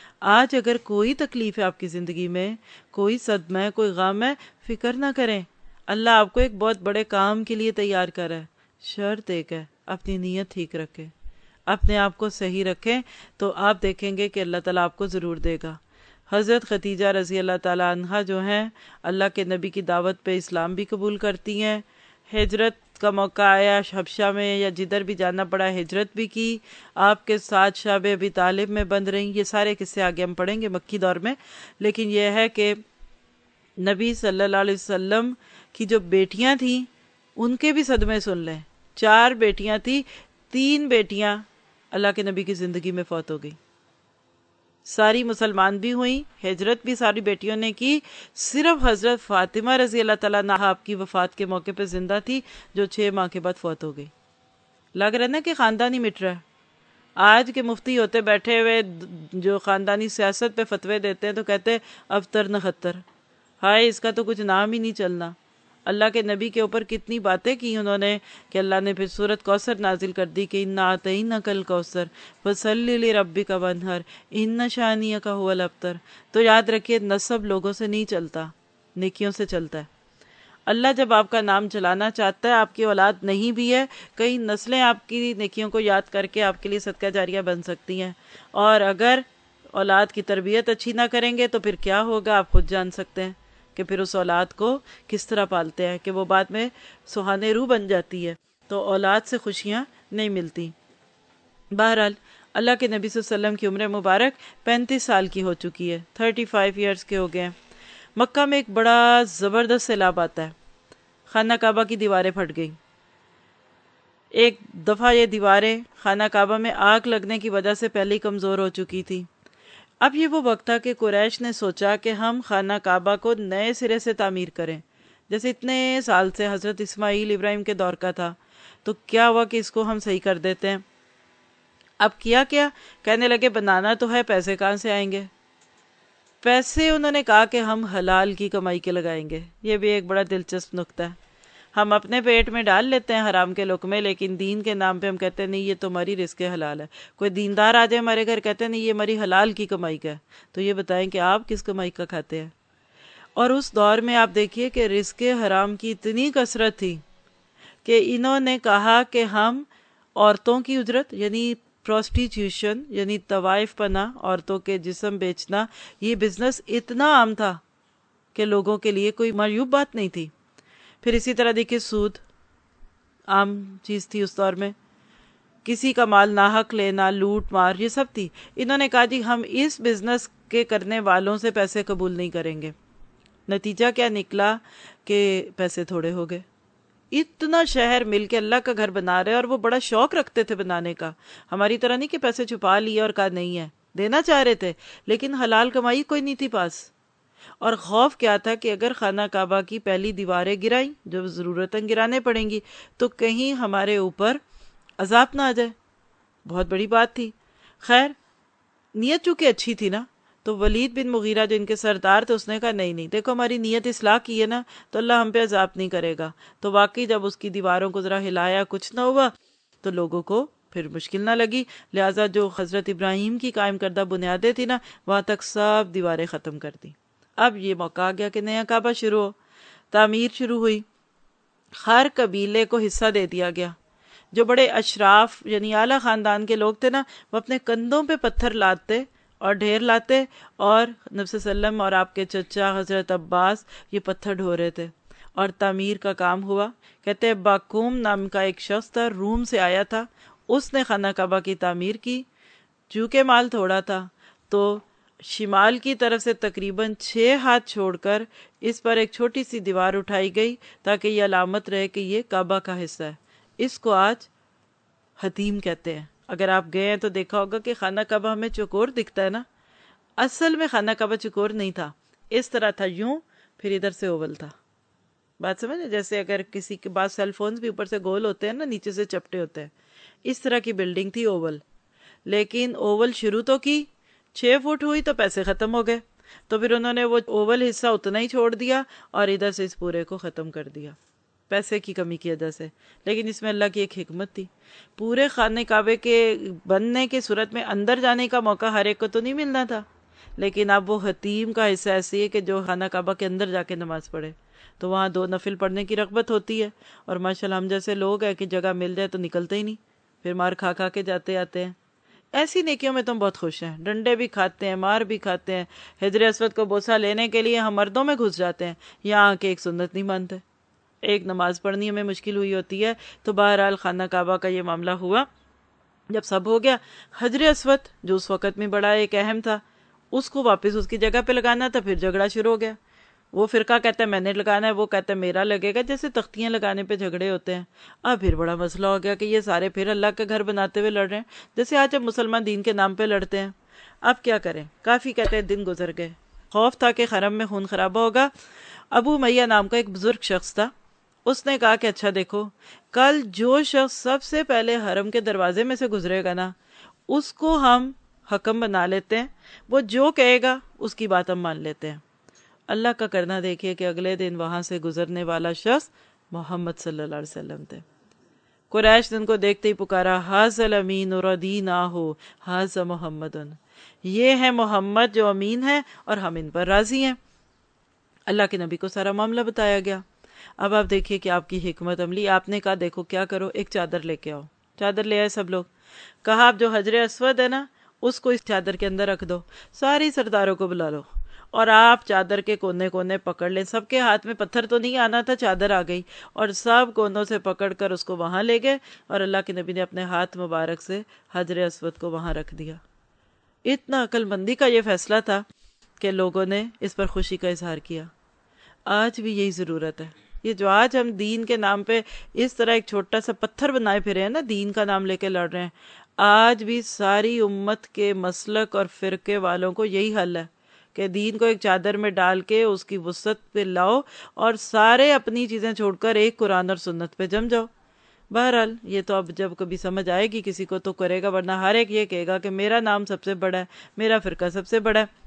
آج اگر کوئی تکلیف ہے آپ کی زندگی میں، کوئی صدمہ ہے، کوئی غم ہے، فکر نہ کریں، اللہ آپ کو ایک بہت بڑے کام کے لیے تیار کر رہا ہے۔ شرط ایک ہے، اپنی نیت ٹھیک رکھیں، اپنے آپ کو صحیح رکھیں، تو آپ دیکھیں گے کہ اللہ تعالیٰ آپ کو ضرور دے گا۔ حضرت خدیجہ رضی اللہ تعالیٰ عنہا جو ہیں، اللہ کے نبی کی دعوت پہ اسلام بھی قبول کرتی ہیں، ہجرت کا موقع آیا حبشہ میں یا جدھر بھی جانا پڑا ہجرت بھی کی، آپ کے ساتھ شعب ابی طالب میں بند رہیں۔ یہ سارے قصے آگے ہم پڑھیں گے مکی دور میں، لیکن یہ ہے کہ نبی صلی اللہ علیہ وسلم کی جو بیٹیاں تھیں ان کے بھی صدمے سن لیں۔ چار بیٹیاں تھیں، تین بیٹیاں اللہ کے نبی کی زندگی میں فوت ہو گئی، ساری مسلمان بھی ہوئیں، ہجرت بھی ساری بیٹیوں نے کی، صرف حضرت فاطمہ رضی اللہ تعالیٰ عنہا آپ کی وفات کے موقع پہ زندہ تھی، جو چھ ماہ کے بعد فوت ہو گئی۔ لگ رہا ہے نا کہ خاندان ہی مٹ رہا ہے۔ آج کے مفتی ہوتے بیٹھے ہوئے جو خاندانی سیاست پہ فتوے دیتے ہیں تو کہتے ہیں ابتر نہ خطر، ہائے اس کا تو کچھ نام ہی نہیں چلنا۔ اللہ کے نبی کے اوپر کتنی باتیں کی انہوں نے کہ اللہ نے پھر سورۃ کوثر نازل کر دی کہ انا اعطیناک الکوثر فصلی لربک وانحر ان شانئک ھو الابتر۔ تو یاد رکھیے نسب لوگوں سے نہیں چلتا، نیکیوں سے چلتا ہے۔ اللہ جب آپ کا نام چلانا چاہتا ہے، آپ کی اولاد نہیں بھی ہے، کئی نسلیں آپ کی نیکیوں کو یاد کر کے آپ کے لیے صدقہ جاریہ بن سکتی ہیں، اور اگر اولاد کی تربیت اچھی نہ کریں گے تو پھر کیا ہوگا آپ خود جان سکتے ہیں کہ پھر اس اولاد کو کس طرح پالتے ہیں کہ وہ بعد میں سہانے روح بن جاتی ہے، تو اولاد سے خوشیاں نہیں ملتی۔ بہرحال اللہ کے نبی صلی اللہ علیہ وسلم کی عمر مبارک پینتیس سال کی ہو چکی ہے، تھرٹی فائیو ایئرس کے ہو گئے ہیں۔ مکہ میں ایک بڑا زبردست سیلاب آتا ہے، خانہ کعبہ کی دیواریں پھٹ گئیں۔ ایک دفعہ یہ دیواریں خانہ کعبہ میں آگ لگنے کی وجہ سے پہلے ہی کمزور ہو چکی تھی۔ اب یہ وہ وقت تھا کہ قریش نے سوچا کہ ہم خانہ کعبہ کو نئے سرے سے تعمیر کریں، جیسے اتنے سال سے حضرت اسماعیل ابراہیم کے دور کا تھا، تو کیا ہوا کہ اس کو ہم صحیح کر دیتے ہیں۔ اب کیا کیا کہنے لگے بنانا تو ہے، پیسے کہاں سے آئیں گے؟ پیسے انہوں نے کہا کہ ہم حلال کی کمائی کے لگائیں گے۔ یہ بھی ایک بڑا دلچسپ نکتہ ہے، ہم اپنے پیٹ میں ڈال لیتے ہیں حرام کے لقمے، لیکن دین کے نام پہ ہم کہتے ہیں نہیں یہ تو ہماری رزق حلال ہے۔ کوئی دیندار آ جائے ہمارے گھر، کہتے ہیں نہیں یہ ہماری حلال کی کمائی کا ہے، تو یہ بتائیں کہ آپ کس کمائی کا کھاتے ہیں؟ اور اس دور میں آپ دیکھیے کہ رزق حرام کی اتنی کثرت تھی کہ انہوں نے کہا کہ ہم عورتوں کی اجرت یعنی پروسٹیٹیوشن یعنی طوائف پنا، عورتوں کے جسم بیچنا، یہ بزنس اتنا عام تھا کہ لوگوں کے لیے کوئی معیوب بات نہیں تھی۔ پھر اسی طرح دیکھیے سود عام چیز تھی اس دور میں، کسی کا مال ناحق لینا، لوٹ مار، یہ سب تھی۔ انہوں نے کہا جی ہم اس بزنس کے کرنے والوں سے پیسے قبول نہیں کریں گے۔ نتیجہ کیا نکلا کہ پیسے تھوڑے ہو گئے۔ اتنا شہر مل کے اللہ کا گھر بنا رہے اور وہ بڑا شوق رکھتے تھے بنانے کا، ہماری طرح نہیں کہ پیسے چھپا لیے اور کہا نہیں ہے، دینا چاہ رہے تھے لیکن حلال کمائی کوئی نہیں تھی پاس۔ اور خوف کیا تھا کہ اگر خانہ کعبہ کی پہلی دیواریں گرائیں جو ضرورتاً گرانے پڑیں گی تو کہیں ہمارے اوپر عذاب نہ آ جائے، بہت بڑی بات تھی۔ خیر نیت چونکہ اچھی تھی نا، تو ولید بن مغیرہ جو ان کے سردار تھے اس نے کہا نہیں نہیں دیکھو ہماری نیت اصلاح کی ہے نا تو اللہ ہم پہ عذاب نہیں کرے گا۔ تو واقعی جب اس کی دیواروں کو ذرا ہلایا کچھ نہ ہوا تو لوگوں کو پھر مشکل نہ لگی، لہٰذا جو حضرت ابراہیم کی قائم کردہ بنیادیں تھی نا وہاں تک سب دیواریں ختم کر دی۔ اب یہ موقع آ گیا کہ نیا کعبہ شروع ہو، تعمیر شروع ہوئی، ہر قبیلے کو حصہ دے دیا گیا۔ جو بڑے اشراف یعنی اعلیٰ خاندان کے لوگ تھے نا وہ اپنے کندھوں پہ پتھر لاتے اور ڈھیر لاتے، اور نبی صلی اللہ علیہ وسلم اور آپ کے چچا حضرت عباس یہ پتھر ڈھو رہے تھے اور تعمیر کا کام ہوا۔ کہتے ہیں باقوم نام کا ایک شخص تھا، روم سے آیا تھا، اس نے خانہ کعبہ کی تعمیر کی۔ چونکہ مال تھوڑا تھا تو شمال کی طرف سے تقریباً چھ ہاتھ چھوڑ کر اس پر ایک چھوٹی سی دیوار اٹھائی گئی تاکہ یہ علامت رہے کہ یہ کعبہ کا حصہ ہے۔ اس کو آج حتیم کہتے ہیں۔ اگر آپ گئے ہیں تو دیکھا ہوگا کہ خانہ کعبہ ہمیں چوکور دکھتا ہے نا، اصل میں خانہ کعبہ چوکور نہیں تھا، اس طرح تھا یوں، پھر ادھر سے اوول تھا۔ بات سمجھے؟ جیسے اگر کسی کے بعض سیل فونز بھی اوپر سے گول ہوتے ہیں نا، نیچے سے چپٹے ہوتے ہیں، اس طرح کی بلڈنگ تھی اوول۔ لیکن اوول شروع تو کی، چھ فٹ ہوئی تو پیسے ختم ہو گئے، تو پھر انہوں نے وہ اوول حصہ اتنا ہی چھوڑ دیا اور ادھر سے اس پورے کو ختم کر دیا پیسے کی کمی کی وجہ سے۔ لیکن اس میں اللہ کی ایک حکمت تھی، پورے خانہ کعبے کے بننے کی صورت میں اندر جانے کا موقع ہر ایک کو تو نہیں ملنا تھا، لیکن اب وہ حتیم کا حصہ ایسی ہے کہ جو خانہ کعبہ کے اندر جا کے نماز پڑھے تو وہاں دو نفل پڑھنے کی رغبت ہوتی ہے، اور ماشاءاللہ ہم جیسے لوگ ہیں کہ جگہ مل جائے تو نکلتے ہی نہیں، پھر مار کھا کھا کے جاتے آتے ہیں۔ ایسی نیکیوں میں تو ہم بہت خوش ہیں، ڈنڈے بھی کھاتے ہیں، مار بھی کھاتے ہیں، حجر اسود کو بوسہ لینے کے لیے ہم مردوں میں گھس جاتے ہیں، یہاں آ کے ایک سنت نہیں مانتے، ایک نماز پڑھنی ہمیں مشکل ہوئی ہوتی ہے۔ تو بہرحال خانہ کعبہ کا یہ معاملہ ہوا۔ جب سب ہو گیا، حجر اسود جو اس وقت میں بڑا ایک اہم تھا، اس کو واپس اس کی جگہ پہ لگانا تھا، پھر جھگڑا شروع ہو گیا۔ وہ فرقہ کہتا ہے میں نے لگانا ہے، وہ کہتا ہے میرا لگے گا، جیسے تختیاں لگانے پہ جھگڑے ہوتے ہیں۔ اب پھر بڑا مسئلہ ہو گیا کہ یہ سارے پھر اللہ کا گھر بناتے ہوئے لڑ رہے ہیں، جیسے آج اب مسلمان دین کے نام پہ لڑتے ہیں۔ اب کیا کریں؟ کافی کہتے ہیں دن گزر گئے، خوف تھا کہ حرم میں خون خرابہ ہوگا۔ ابو میہ نام کا ایک بزرگ شخص تھا، اس نے کہا کہ اچھا دیکھو، کل جو شخص سب سے پہلے حرم کے دروازے میں سے گزرے گا نا، اس کو ہم حکم بنا لیتے ہیں، وہ جو کہے گا اس کی بات ہم مان لیتے ہیں۔ اللہ کا کرنا دیکھیے کہ اگلے دن وہاں سے گزرنے والا شخص محمد صلی اللہ علیہ وسلم تھے۔ قریش نے ان کو دیکھتے ہی پکارا، ھذا الامین رضیناہ ھذا محمد، یہ ہے محمد جو امین ہے اور ہم ان پر راضی ہیں۔ اللہ کے نبی کو سارا معاملہ بتایا گیا۔ اب آپ دیکھیے کہ آپ کی حکمت عملی، آپ نے کہا دیکھو کیا کرو، ایک چادر لے کے آؤ۔ چادر لے آئے سب لوگ، کہا آپ جو حجر اسود ہے نا اس کو اس چادر کے اندر رکھ دو، ساری سرداروں کو بلا لو اور آپ چادر کے کونے کونے پکڑ لیں۔ سب کے ہاتھ میں پتھر تو نہیں آنا تھا، چادر آ گئی اور سب کونوں سے پکڑ کر اس کو وہاں لے گئے، اور اللہ کے نبی نے اپنے ہاتھ مبارک سے حجر اسود کو وہاں رکھ دیا۔ اتنا عقل مندی کا یہ فیصلہ تھا کہ لوگوں نے اس پر خوشی کا اظہار کیا۔ آج بھی یہی ضرورت ہے، یہ جو آج ہم دین کے نام پہ اس طرح ایک چھوٹا سا پتھر بنائے پھرے ہیں نا، دین کا نام لے کے لڑ رہے ہیں، آج بھی ساری امت کے مسلک اور فرقے والوں کو یہی حل ہے کہ دین کو ایک چادر میں ڈال کے اس کی وسعت پہ لاؤ اور سارے اپنی چیزیں چھوڑ کر ایک قرآن اور سنت پہ جم جاؤ۔ بہرحال یہ تو اب جب کبھی سمجھ آئے گی کسی کو تو کرے گا، ورنہ ہر ایک یہ کہے گا کہ میرا نام سب سے بڑا ہے، میرا فرقہ سب سے بڑا ہے۔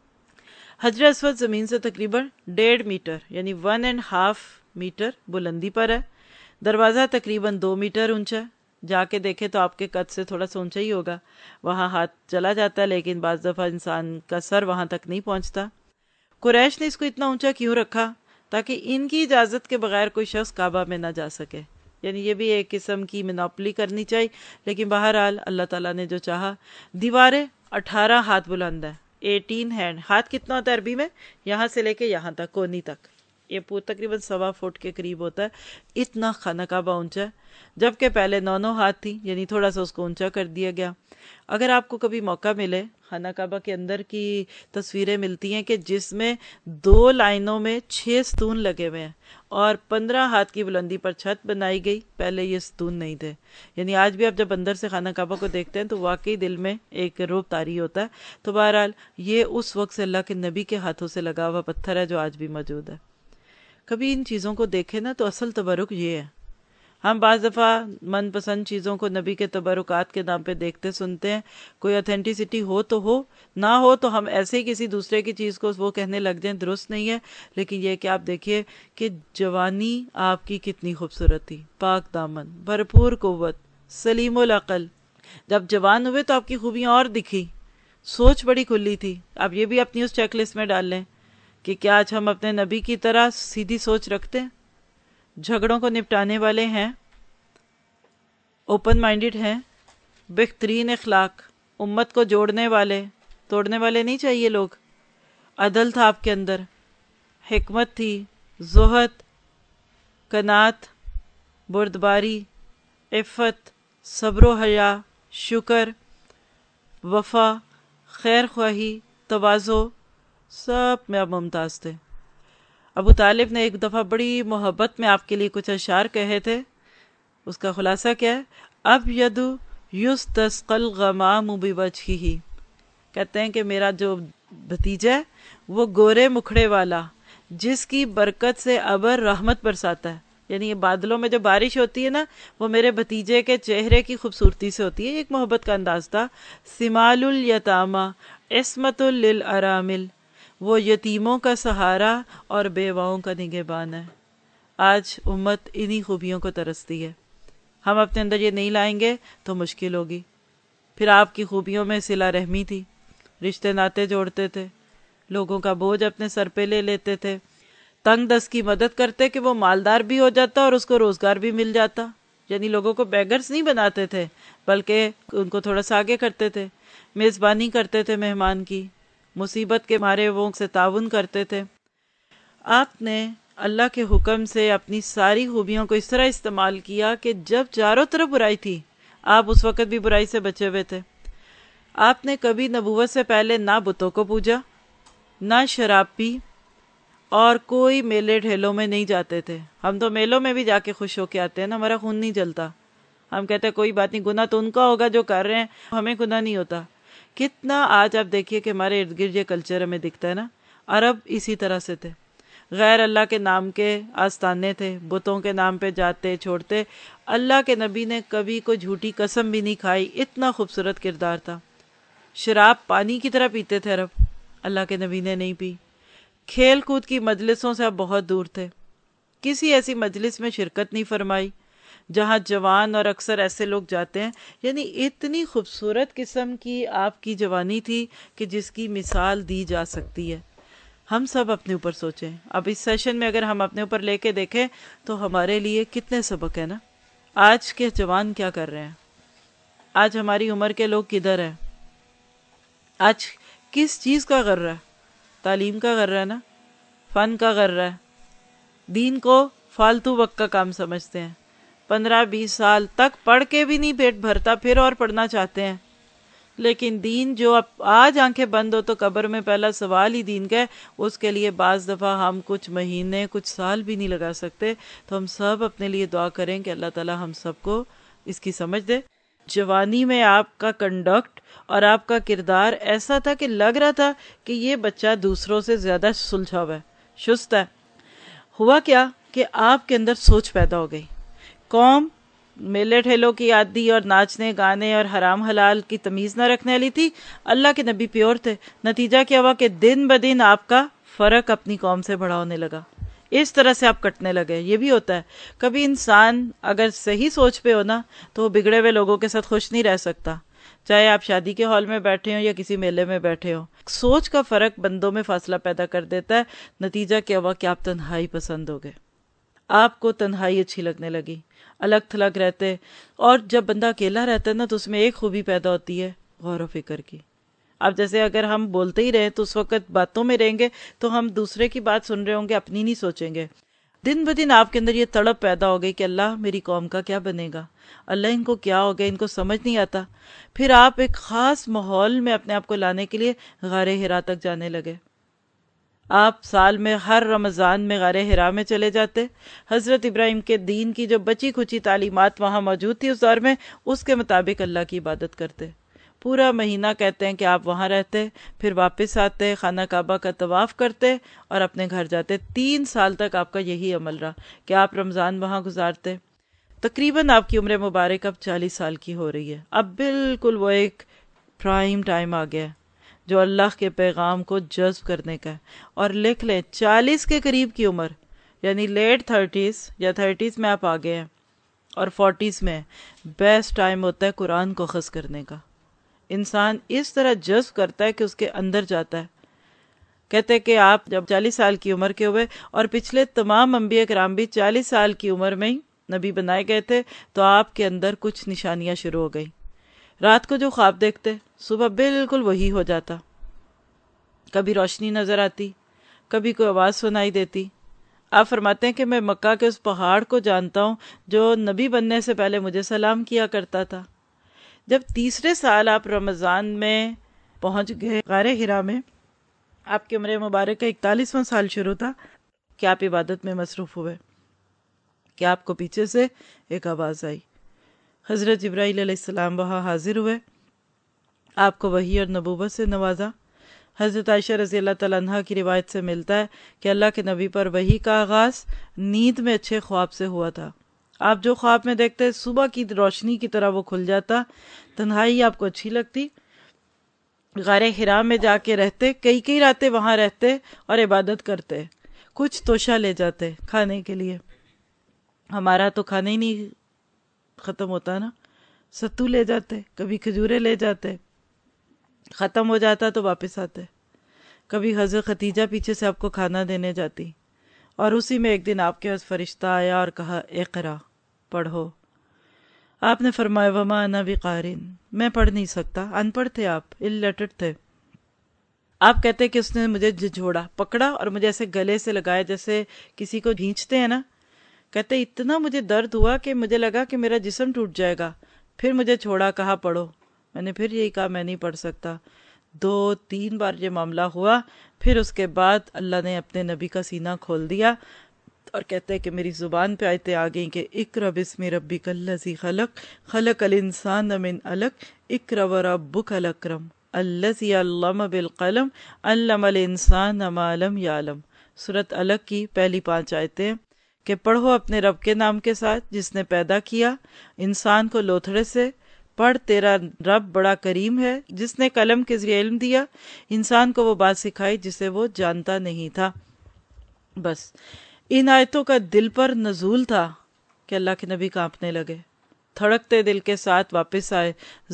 حجر اسود زمین سے تقریباً ڈیڑھ میٹر یعنی ون اینڈ ہاف میٹر بلندی پر ہے، دروازہ تقریباً دو میٹر اونچا ہے، جا کے دیکھے تو آپ کے قد سے تھوڑا سا اونچا ہی ہوگا، وہاں ہاتھ چلا جاتا ہے لیکن بعض دفعہ انسان کا سر وہاں تک نہیں پہنچتا۔ قریش نے اس کو اتنا اونچا کیوں رکھا؟ تاکہ ان کی اجازت کے بغیر کوئی شخص کعبہ میں نہ جا سکے، یعنی یہ بھی ایک قسم کی منوپلی کرنی چاہیے، لیکن بہرحال اللہ تعالیٰ نے جو چاہا۔ دیواریں اٹھارہ ہاتھ بلند ہے، ایٹین ہینڈ، ہاتھ کتنا ہوتا ہے عربی میں؟ یہاں سے لے کے یہاں تک، کونی تک، یہ پور تقریباً سوا فٹ کے قریب ہوتا ہے، اتنا خانہ کعبہ اونچا ہے، جبکہ پہلے نو نو ہاتھ تھی، یعنی تھوڑا سا اس کو اونچا کر دیا گیا۔ اگر آپ کو کبھی موقع ملے، خانہ کعبہ کے اندر کی تصویریں ملتی ہیں کہ جس میں دو لائنوں میں چھ ستون لگے ہوئے ہیں اور پندرہ ہاتھ کی بلندی پر چھت بنائی گئی، پہلے یہ ستون نہیں تھے، یعنی آج بھی آپ جب اندر سے خانہ کعبہ کو دیکھتے ہیں تو واقعی دل میں ایک رعب طاری ہوتا ہے۔ تو بہرحال یہ اس وقت سے اللہ کے نبی کے ہاتھوں سے لگا ہوا پتھر ہے جو آج بھی موجود ہے۔ کبھی ان چیزوں کو دیکھیں نا تو اصل تبرک یہ ہے۔ ہم بعض دفعہ من پسند چیزوں کو نبی کے تبرکات کے نام پہ دیکھتے سنتے ہیں، کوئی اتھینٹیسٹی ہو تو ہو، نہ ہو تو ہم ایسے ہی کسی دوسرے کی چیز کو وہ کہنے لگ جائیں، درست نہیں ہے۔ لیکن یہ کہ آپ دیکھیے کہ جوانی آپ کی کتنی خوبصورت تھی، پاک دامن، بھرپور قوت، سلیم العقل۔ جب جوان ہوئے تو آپ کی خوبیاں اور دکھی، سوچ بڑی کھلی تھی۔ آپ یہ بھی اپنی اس چیک لسٹ میں ڈال لیں کہ کیا آج ہم اپنے نبی کی طرح سیدھی سوچ رکھتے ہیں، جھگڑوں کو نپٹانے والے ہیں، اوپن مائنڈڈ ہیں، بہترین اخلاق، امت کو جوڑنے والے، توڑنے والے نہیں چاہیے لوگ۔ عدل تھا آپ کے اندر، حکمت تھی، زہد، قناعت، بردباری، عفت، صبر و حیا، شکر، وفا، خیر خواہی، تواضع، سب میں آپ ممتاز تھے۔ ابو طالب نے ایک دفعہ بڑی محبت میں آپ کے لیے کچھ اشعار کہے تھے، اس کا خلاصہ کیا ہے؟ اب یدو یستسقی الغمام بوجہہ، کہتے ہیں کہ میرا جو بھتیجا ہے وہ گورے مکھڑے والا، جس کی برکت سے ابر رحمت برساتا ہے، یعنی یہ بادلوں میں جو بارش ہوتی ہے نا، وہ میرے بھتیجے کے چہرے کی خوبصورتی سے ہوتی ہے۔ ایک محبت کا انداز تھا۔ سمال الیتامی عصمت للارامل، وہ یتیموں کا سہارا اور بیواؤں کا نگہبان ہے۔ آج امت انہی خوبیوں کو ترستی ہے، ہم اپنے اندر یہ نہیں لائیں گے تو مشکل ہوگی۔ پھر آپ کی خوبیوں میں صلہ رحمی تھی، رشتے ناتے جوڑتے تھے، لوگوں کا بوجھ اپنے سر پہ لے لیتے تھے، تنگ دست کی مدد کرتے کہ وہ مالدار بھی ہو جاتا اور اس کو روزگار بھی مل جاتا. یعنی لوگوں کو بیگرز نہیں بناتے تھے بلکہ ان کو تھوڑا سا آگے کرتے تھے، میزبانی کرتے تھے مہمان کی، مصیبت کے مارے وہ سے تعاون کرتے تھے. آپ نے اللہ کے حکم سے اپنی ساری خوبیوں کو اس طرح استعمال کیا کہ جب چاروں طرف برائی تھی آپ اس وقت بھی برائی سے بچے ہوئے تھے. آپ نے کبھی نبوت سے پہلے نہ بتوں کو پوجا، نہ شراب پی، اور کوئی میلے ڈھیلوں میں نہیں جاتے تھے. ہم تو میلوں میں بھی جا کے خوش ہو کے آتے ہیں نا، ہمارا خون نہیں جلتا. ہم کہتے ہیں کوئی بات نہیں، گناہ تو ان کا ہوگا جو کر رہے ہیں، ہمیں گناہ نہیں ہوتا. کتنا آج آپ دیکھیے کہ ہمارے ارد گرد یہ کلچر ہمیں دکھتا ہے نا. عرب اسی طرح سے تھے، غیر اللہ کے نام کے آستانے تھے، بتوں کے نام پہ جاتے چھوڑتے. اللہ کے نبی نے کبھی کوئی جھوٹی قسم بھی نہیں کھائی، اتنا خوبصورت کردار تھا. شراب پانی کی طرح پیتے تھے عرب، اللہ کے نبی نے نہیں پی. کھیل کود کی مجلسوں سے آپ بہت دور تھے، کسی ایسی مجلس میں شرکت نہیں فرمائی جہاں جوان اور اکثر ایسے لوگ جاتے ہیں. یعنی اتنی خوبصورت قسم کی آپ کی جوانی تھی کہ جس کی مثال دی جا سکتی ہے. ہم سب اپنے اوپر سوچیں. اب اس سیشن میں اگر ہم اپنے اوپر لے کے دیکھیں تو ہمارے لیے کتنے سبق ہیں نا. آج کے جوان کیا کر رہے ہیں؟ آج ہماری عمر کے لوگ کدھر ہیں؟ آج کس چیز کا غرہ ہے؟ تعلیم کا غرہ ہے نا، فن کا غرہ ہے. دین کو فالتو وقت کا کام سمجھتے ہیں. پندرہ بیس سال تک پڑھ کے بھی نہیں پیٹ بھرتا، پھر اور پڑھنا چاہتے ہیں. لیکن دین جو اب آج آنکھیں بند ہو تو قبر میں پہلا سوال ہی دین کا ہے، اس کے لیے بعض دفعہ ہم کچھ مہینے کچھ سال بھی نہیں لگا سکتے. تو ہم سب اپنے لیے دعا کریں کہ اللہ تعالی ہم سب کو اس کی سمجھ دے. جوانی میں آپ کا کنڈکٹ اور آپ کا کردار ایسا تھا کہ لگ رہا تھا کہ یہ بچہ دوسروں سے زیادہ سلجھا ہوا ہے، شست ہے. ہوا کیا کہ آپ کے اندر سوچ پیدا ہو گئی. قوم میلے ٹھیلوں کی عادی اور ناچنے گانے اور حرام حلال کی تمیز نہ رکھنے والی تھی. اللہ کے نبی پیور تھے. نتیجہ کیا ہوا کہ دن بدن آپ کا فرق اپنی قوم سے بڑا ہونے لگا. اس طرح سے آپ کٹنے لگے. یہ بھی ہوتا ہے کبھی انسان اگر صحیح سوچ پہ ہو نا تو وہ بگڑے ہوئے لوگوں کے ساتھ خوش نہیں رہ سکتا، چاہے آپ شادی کے ہال میں بیٹھے ہوں یا کسی میلے میں بیٹھے ہوں. سوچ کا فرق بندوں میں فاصلہ پیدا کر دیتا ہے. نتیجہ کیا ہوا کہ آپ تنہائی پسند ہو گئے، آپ کو تنہائی اچھی لگنے لگی، الگ تھلگ رہتے. اور جب بندہ اکیلا رہتا ہے نا تو اس میں ایک خوبی پیدا ہوتی ہے، غور و فکر کی. اب جیسے اگر ہم بولتے ہی رہیں تو اس وقت باتوں میں رہیں گے تو ہم دوسرے کی بات سن رہے ہوں گے، اپنی نہیں سوچیں گے. دن بدن آپ کے اندر یہ تڑپ پیدا ہو گئی کہ اللہ میری قوم کا کیا بنے گا، اللہ ان کو کیا ہو گیا، ان کو سمجھ نہیں آتا. پھر آپ ایک خاص ماحول میں اپنے آپ کو لانے کے لیے غار حرا تک جانے لگے. آپ سال میں ہر رمضان میں غار حرا میں چلے جاتے. حضرت ابراہیم کے دین کی جو بچی کھچی تعلیمات وہاں موجود تھی اس دور میں، اس کے مطابق اللہ کی عبادت کرتے. پورا مہینہ کہتے ہیں کہ آپ وہاں رہتے، پھر واپس آتے، خانہ کعبہ کا طواف کرتے اور اپنے گھر جاتے. تین سال تک آپ کا یہی عمل رہا کہ آپ رمضان وہاں گزارتے. تقریباً آپ کی عمر مبارک اب چالیس سال کی ہو رہی ہے. اب بالکل وہ ایک پرائم ٹائم آ گیا جو اللہ کے پیغام کو جذب کرنے کا ہے. اور لکھ لیں چالیس کے قریب کی عمر، یعنی لیٹ تھرٹیز یا تھرٹیز میں آپ آگے ہیں اور فورٹیز میں بیسٹ ٹائم ہوتا ہے قرآن کو اخذ کرنے کا. انسان اس طرح جذب کرتا ہے کہ اس کے اندر جاتا ہے. کہتے کہ آپ جب چالیس سال کی عمر کے ہوئے اور پچھلے تمام انبیاء کرام بھی چالیس سال کی عمر میں ہی نبی بنائے گئے تھے تو آپ کے اندر کچھ نشانیاں شروع ہو گئی. رات کو جو خواب دیکھتے صبح بالکل وہی ہو جاتا. کبھی روشنی نظر آتی، کبھی کوئی آواز سنائی دیتی. آپ فرماتے ہیں کہ میں مکہ کے اس پہاڑ کو جانتا ہوں جو نبی بننے سے پہلے مجھے سلام کیا کرتا تھا. جب تیسرے سال آپ رمضان میں پہنچ گئے غار حرا میں، آپ کی عمر مبارک کا اکتالیسواں سال شروع تھا کہ آپ عبادت میں مصروف ہوئے کہ آپ کو پیچھے سے ایک آواز آئی. حضرت جبرائیل علیہ السلام وہاں حاضر ہوئے، آپ کو وحی اور نبوت سے نوازا. حضرت عائشہ رضی اللہ تعالیٰ عنہ کی روایت سے ملتا ہے کہ اللہ کے نبی پر وحی کا آغاز نیند میں اچھے خواب سے ہوا تھا. آپ جو خواب میں دیکھتے صبح کی روشنی کی طرح وہ کھل جاتا. تنہائی آپ کو اچھی لگتی، غار حرا میں جا کے رہتے، کئی کئی راتیں وہاں رہتے اور عبادت کرتے. کچھ توشہ لے جاتے کھانے کے لیے، ہمارا تو کھانا ہی نہیں ختم ہوتا نا. ستو لے جاتے، کبھی کھجورے لے جاتے، ختم ہو جاتا تو واپس آتے. کبھی حضرت ختیجہ پیچھے سے آپ کو کھانا دینے جاتی اور اسی میں ایک دن آپ کے پاس فرشتہ آیا اور کہا اقرا، پڑھو. آپ نے فرمایا وما انا بقارئ، میں پڑھ نہیں سکتا. ان پڑھ تھے آپ، الٹرٹ تھے. آپ کہتے کہ اس نے مجھے جھجھوڑا، پکڑا اور مجھے ایسے گلے سے لگایا جیسے کسی کو کھینچتے ہیں نا. کہتے اتنا مجھے درد ہوا کہ مجھے لگا کہ میرا جسم ٹوٹ جائے گا. پھر مجھے چھوڑا، کہا پڑھو. میں نے پھر یہی کہا میں نہیں پڑھ سکتا. دو تین بار یہ معاملہ ہوا. پھر اس کے بعد اللہ نے اپنے نبی کا سینہ کھول دیا اور کہتے ہیں کہ میری زبان پہ آیتیں آ گئیں کہ اقرأ بسم ربک الذی خلق خلق الانسان من علق اقرأ وربک الاکرم الذی علم بالقلم علم الانسان ما لم یعلم. سورۃ علق کی پہلی پانچ آیتیں کہ پڑھو اپنے رب کے نام کے ساتھ جس نے پیدا کیا انسان کو لوتھڑے سے. پڑھ تیرا رب بڑا کریم ہے جس نے قلم کے ذریعے علم دیا انسان کو وہ بات سکھائی جسے وہ جانتا نہیں تھا. بس ان آیتوں کا دل پر نزول تھا کہ اللہ کے نبی کانپنے لگے، تھڑکتے دل کے ساتھ واپس آئے.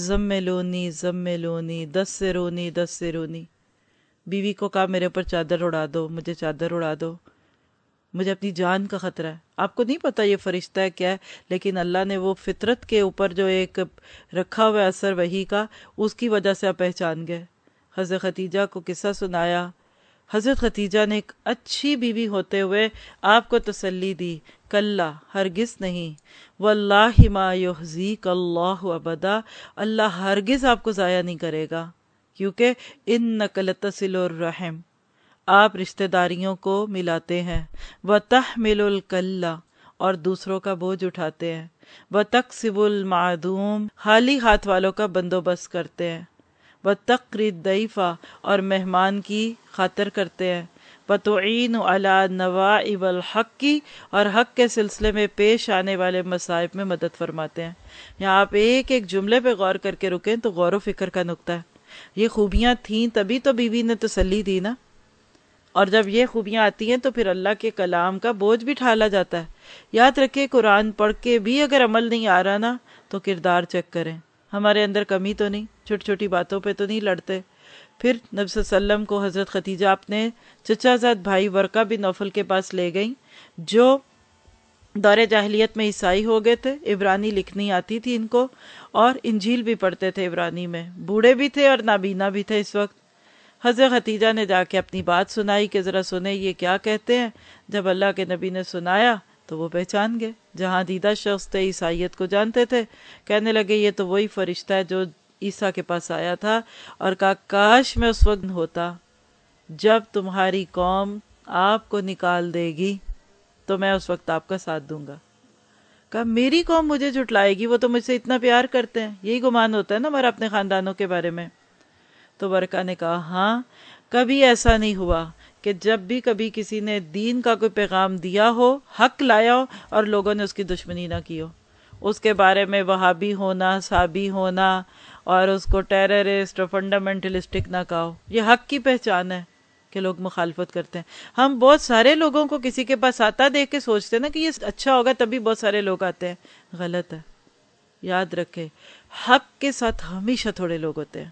زملونی زملونی دثرونی دثرونی. بیوی کو کہا میرے اوپر چادر اڑا دو، مجھے چادر اڑا دو، مجھے اپنی جان کا خطرہ ہے. آپ کو نہیں پتا یہ فرشتہ ہے کیا ہے، لیکن اللہ نے وہ فطرت کے اوپر جو ایک رکھا ہوا اثر وحی کا، اس کی وجہ سے آپ پہچان گئے. حضرت ختیجہ کو قصہ سنایا. حضرت ختیجہ نے ایک اچھی بیوی ہوتے ہوئے آپ کو تسلی دی، کلا ہرگز نہیں، واللہ ما یحزیک اللہ ابدا، اللہ ہرگز آپ کو ضائع نہیں کرے گا، کیونکہ انک لتصل الرحم، آپ رشتہ داریوں کو ملاتے ہیں. وَتَحْمِلُ الْكَلَّ، اور دوسروں کا بوجھ اٹھاتے ہیں. وَتَقْسِبُ الْمَعْدُومَ، خالی ہاتھ والوں کا بندوبست کرتے ہیں. وَتَقْرِي الضَّيْفَ، اور مہمان کی خاطر کرتے ہیں. وَتُعِينُ عَلَى نَوَائِبِ الْحَقِّ، اور حق کے سلسلے میں پیش آنے والے مصائب میں مدد فرماتے ہیں. یہاں آپ ایک ایک جملے پہ غور کر کے رکیں تو غور و فکر کا نقطہ ہے. یہ خوبیاں تھیں تبھی تو بیوی نے تسلی دی نا، اور جب یہ خوبیاں آتی ہیں تو پھر اللہ کے کلام کا بوجھ بھی ڈھالا جاتا ہے. یاد رکھیں قرآن پڑھ کے بھی اگر عمل نہیں آ رہا نا تو کردار چیک کریں، ہمارے اندر کمی تو نہیں، چھوٹی چھوٹی باتوں پہ تو نہیں لڑتے. پھر نبی صلی اللہ علیہ وسلم کو حضرت ختیجہ اپنے چچا زاد بھائی ورقہ بن نوفل کے پاس لے گئیں، جو دور جاہلیت میں عیسائی ہو گئے تھے. عبرانی لکھنی آتی تھی ان کو اور انجیل بھی پڑھتے تھے عبرانی میں، بوڑھے بھی تھے اور نابینا بھی تھے اس وقت. حضرت ختیجہ نے جا کے اپنی بات سنائی کہ ذرا سنیں یہ کیا کہتے ہیں. جب اللہ کے نبی نے سنایا تو وہ پہچان گئے، جہاں دیدہ شخص تھے عیسائیت کو جانتے تھے. کہنے لگے یہ تو وہی فرشتہ ہے جو عیسیٰ کے پاس آیا تھا، اور کہا کاش میں اس وقت ہوتا جب تمہاری قوم آپ کو نکال دے گی تو میں اس وقت آپ کا ساتھ دوں گا. کہا میری قوم مجھے جھٹلائے گی، وہ تو مجھ سے اتنا پیار کرتے ہیں. یہی گمان ہوتا ہے نا ہمارا اپنے خاندانوں کے بارے میں. تو ورقہ نے کہا ہاں، کبھی ایسا نہیں ہوا کہ جب بھی کبھی کسی نے دین کا کوئی پیغام دیا ہو، حق لایا ہو اور لوگوں نے اس کی دشمنی نہ کی ہو. اس کے بارے میں وہابی ہونا، صابی ہونا اور اس کو ٹیررسٹ اور فنڈامنٹلسٹک نہ کہا ہو. یہ حق کی پہچان ہے کہ لوگ مخالفت کرتے ہیں. ہم بہت سارے لوگوں کو کسی کے پاس آتا دیکھ کے سوچتے ہیں نا کہ یہ اچھا ہوگا تبھی بہت سارے لوگ آتے ہیں. غلط ہے. یاد رکھے حق کے ساتھ ہمیشہ تھوڑے لوگ ہوتے ہیں.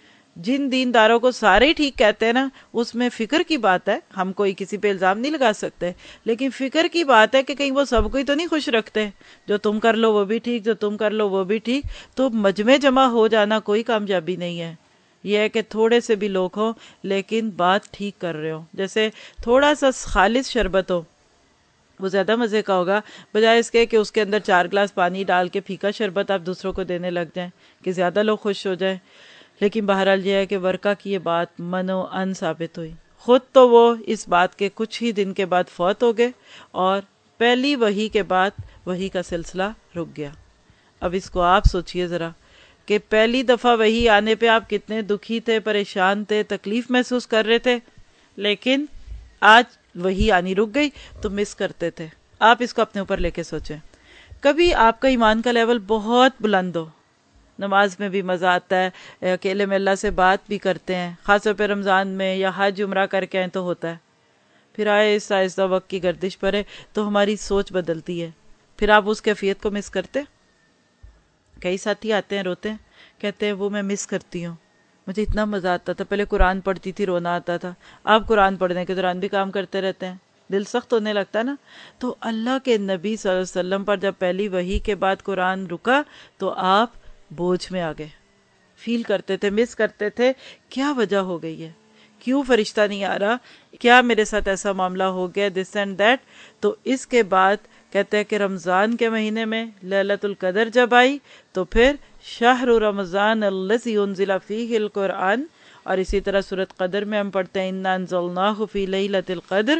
جن دینداروں کو سارے ہی ٹھیک کہتے ہیں نا، اس میں فکر کی بات ہے، ہم کوئی کسی پہ الزام نہیں لگا سکتے، لیکن فکر کی بات ہے کہ کہیں وہ سب کوئی تو نہیں خوش رکھتے. جو تم کر لو وہ بھی ٹھیک، جو تم کر لو وہ بھی ٹھیک. تو مجمع جمع ہو جانا کوئی کامیابی نہیں ہے. یہ ہے کہ تھوڑے سے بھی لوگ ہوں لیکن بات ٹھیک کر رہے ہو. جیسے تھوڑا سا خالص شربت ہو، وہ زیادہ مزے کا ہوگا بجائے اس کے کہ اس کے اندر چار گلاس پانی ڈال کے پھیکا شربت آپ دوسروں کو دینے لگ جائیں کہ زیادہ لوگ خوش ہو جائیں. لیکن بہرحال یہ ہے کہ ورقہ کی یہ بات من و ان ثابت ہوئی. خود تو وہ اس بات کے کچھ ہی دن کے بعد فوت ہو گئے اور پہلی وحی کے بعد وحی کا سلسلہ رک گیا. اب اس کو آپ سوچئے ذرا کہ پہلی دفعہ وحی آنے پہ آپ کتنے دکھی تھے، پریشان تھے، تکلیف محسوس کر رہے تھے، لیکن آج وحی آنی رک گئی تو مس کرتے تھے. آپ اس کو اپنے اوپر لے کے سوچیں. کبھی آپ کا ایمان کا لیول بہت بلند ہو، نماز میں بھی مزہ آتا ہے، اکیلے میں اللہ سے بات بھی کرتے ہیں، خاص طور پہ رمضان میں یا حج عمرہ کر کے آئیں تو ہوتا ہے. پھر آہستہ آہستہ وقت کی گردش پر ہے تو ہماری سوچ بدلتی ہے. پھر آپ اس کیفیت کو مس کرتے. کئی ساتھی آتے ہیں روتے ہیں، کہتے ہیں وہ میں مس کرتی ہوں، مجھے اتنا مزہ آتا تھا، پہلے قرآن پڑھتی تھی رونا آتا تھا، اب قرآن پڑھنے کے دوران بھی کام کرتے رہتے ہیں، دل سخت ہونے لگتا نا۔ تو اللہ کے نبی صلی اللہ علیہ وسلم پر جب پہلی وحی کے بعد قرآن رکا تو آپ بوجھ میں آ گئے، فیل کرتے تھے، مس کرتے تھے، کیا وجہ ہو گئی ہے، کیوں فرشتہ نہیں آ رہا، کیا میرے ساتھ ایسا معاملہ ہو گیا، دس اینڈ دیٹ۔ تو اس کے بعد کہتے ہیں کہ رمضان کے مہینے میں لیلۃ القدر جب آئی تو پھر شہر رمضان الذی انزل فیہ القرآن، اور اسی طرح سورۃ قدر میں ہم پڑھتے ہیں انا انزلناہ فی لیلۃ القدر،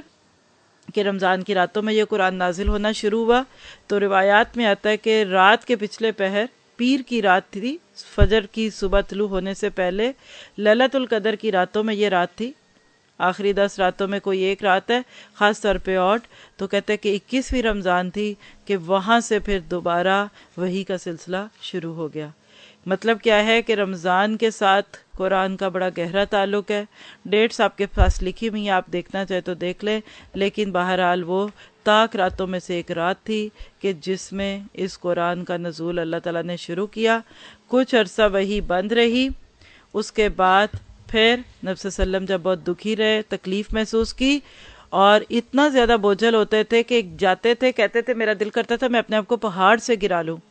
کہ رمضان کی راتوں میں یہ قرآن نازل ہونا شروع ہوا۔ تو روایات میں آتا ہے کہ رات کے پچھلے پہر، پیر کی رات تھی، فجر کی صبح طلوع ہونے سے پہلے، لیلۃ القدر کی راتوں میں یہ رات تھی، آخری دس راتوں میں کوئی ایک رات ہے خاص طور پہ آٹ، تو کہتے ہیں کہ اکیسویں رمضان تھی کہ وہاں سے پھر دوبارہ وحی کا سلسلہ شروع ہو گیا۔ مطلب کیا ہے کہ رمضان کے ساتھ قرآن کا بڑا گہرا تعلق ہے۔ ڈیٹس آپ کے پاس لکھی ہوئی ہیں، آپ دیکھنا چاہے تو دیکھ لیں، لیکن بہرحال وہ تاک راتوں میں سے ایک رات تھی کہ جس میں اس قرآن کا نزول اللہ تعالیٰ نے شروع کیا۔ کچھ عرصہ وہی بند رہی، اس کے بعد پھر نبی صلی اللہ علیہ وسلم جب بہت دکھی رہے، تکلیف محسوس کی، اور اتنا زیادہ بوجھل ہوتے تھے کہ جاتے تھے کہتے تھے میرا دل کرتا تھا میں اپنے آپ کو پہاڑ سے گرا لوں۔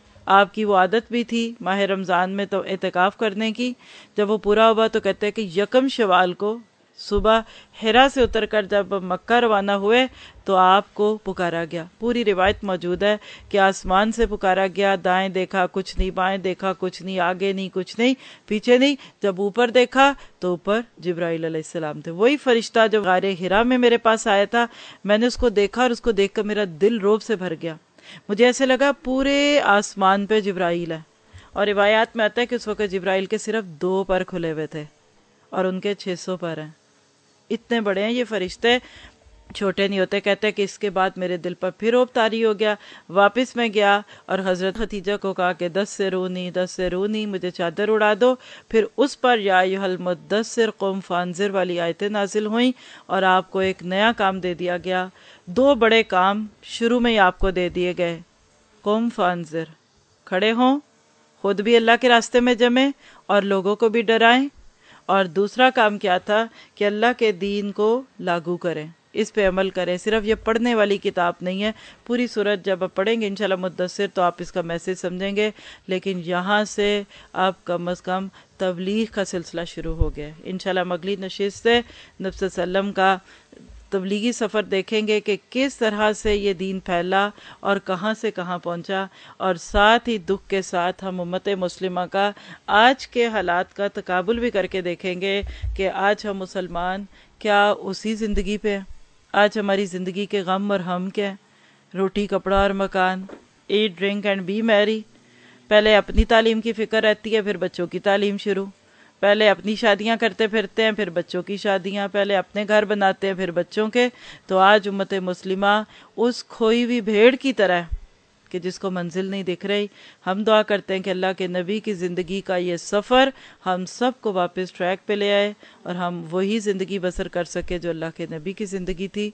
آپ کی وہ عادت بھی تھی ماہ رمضان میں تو اعتکاف کرنے کی۔ جب وہ پورا ہوا تو کہتے ہیں کہ یکم شوال کو صبح حرا سے اتر کر جب مکہ روانہ ہوئے تو آپ کو پکارا گیا۔ پوری روایت موجود ہے کہ آسمان سے پکارا گیا، دائیں دیکھا کچھ نہیں، بائیں دیکھا کچھ نہیں، آگے نہیں کچھ نہیں، پیچھے نہیں۔ جب اوپر دیکھا تو اوپر جبرائیل علیہ السلام تھے، وہی فرشتہ جو غار حرا میں میرے پاس آیا تھا۔ میں نے اس کو دیکھا اور اس کو دیکھ کر میرا دل روب سے بھر گیا، مجھے ایسے لگا پورے آسمان پہ جبرائیل ہے۔ اور روایات میں آتا ہے کہ اس وقت جبرائیل کے صرف دو پر کھلے ہوئے تھے اور ان کے چھ سو پر ہیں، اتنے بڑے ہیں یہ فرشتے، چھوٹے نہیں ہوتے۔ کہتے ہیں کہ اس کے بعد میرے دل پر پھر روب طاری ہو گیا، واپس میں گیا اور حضرت خدیجہ کو کہا کہ دس سے رونی دس سے رونی مجھے چادر اڑا دو۔ پھر اس پر یا ایھا المدثر قم فانذر والی آیتیں نازل ہوئیں اور آپ کو ایک نیا کام دے دیا گیا۔ دو بڑے کام شروع میں ہی آپ کو دے دیے گئے، قم فانذر، کھڑے ہوں، خود بھی اللہ کے راستے میں جمیں اور لوگوں کو بھی ڈرائیں، اور دوسرا کام کیا تھا کہ اللہ کے دین کو لاگو کریں، اس پہ عمل کریں۔ صرف یہ پڑھنے والی کتاب نہیں ہے، پوری سورت جب آپ پڑھیں گے انشاءاللہ مدثر تو آپ اس کا میسج سمجھیں گے، لیکن یہاں سے آپ کم از کم تبلیغ کا سلسلہ شروع ہو گیا۔ انشاءاللہ ہم اگلی نشست سے نبی صلی اللہ علیہ وسلم کا تبلیغی سفر دیکھیں گے کہ کس طرح سے یہ دین پھیلا اور کہاں سے کہاں پہنچا، اور ساتھ ہی دکھ کے ساتھ ہم امت مسلمہ کا آج کے حالات کا تقابل بھی کر کے دیکھیں گے کہ آج ہم مسلمان کیا اسی زندگی پہ ہیں؟ آج ہماری زندگی کے غم اور ہم کیا ہیں؟ روٹی کپڑا اور مکان، ایٹ ڈرنک اینڈ بی میری۔ پہلے اپنی تعلیم کی فکر رہتی ہے، پھر بچوں کی تعلیم شروع، پہلے اپنی شادیاں کرتے پھرتے ہیں، پھر بچوں کی شادیاں، پہلے اپنے گھر بناتے ہیں پھر بچوں کے۔ تو آج امت مسلمہ اس کھوئی ہوئی بھیڑ کی طرح کہ جس کو منزل نہیں دکھ رہی۔ ہم دعا کرتے ہیں کہ اللہ کے نبی کی زندگی کا یہ سفر ہم سب کو واپس ٹریک پہ لے آئے اور ہم وہی زندگی بسر کر سکے جو اللہ کے نبی کی زندگی تھی۔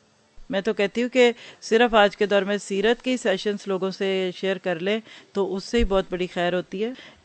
میں تو کہتی ہوں کہ صرف آج کے دور میں سیرت کی سیشنز لوگوں سے شیئر کر لیں تو اس سے ہی بہت بڑی خیر ہوتی ہے۔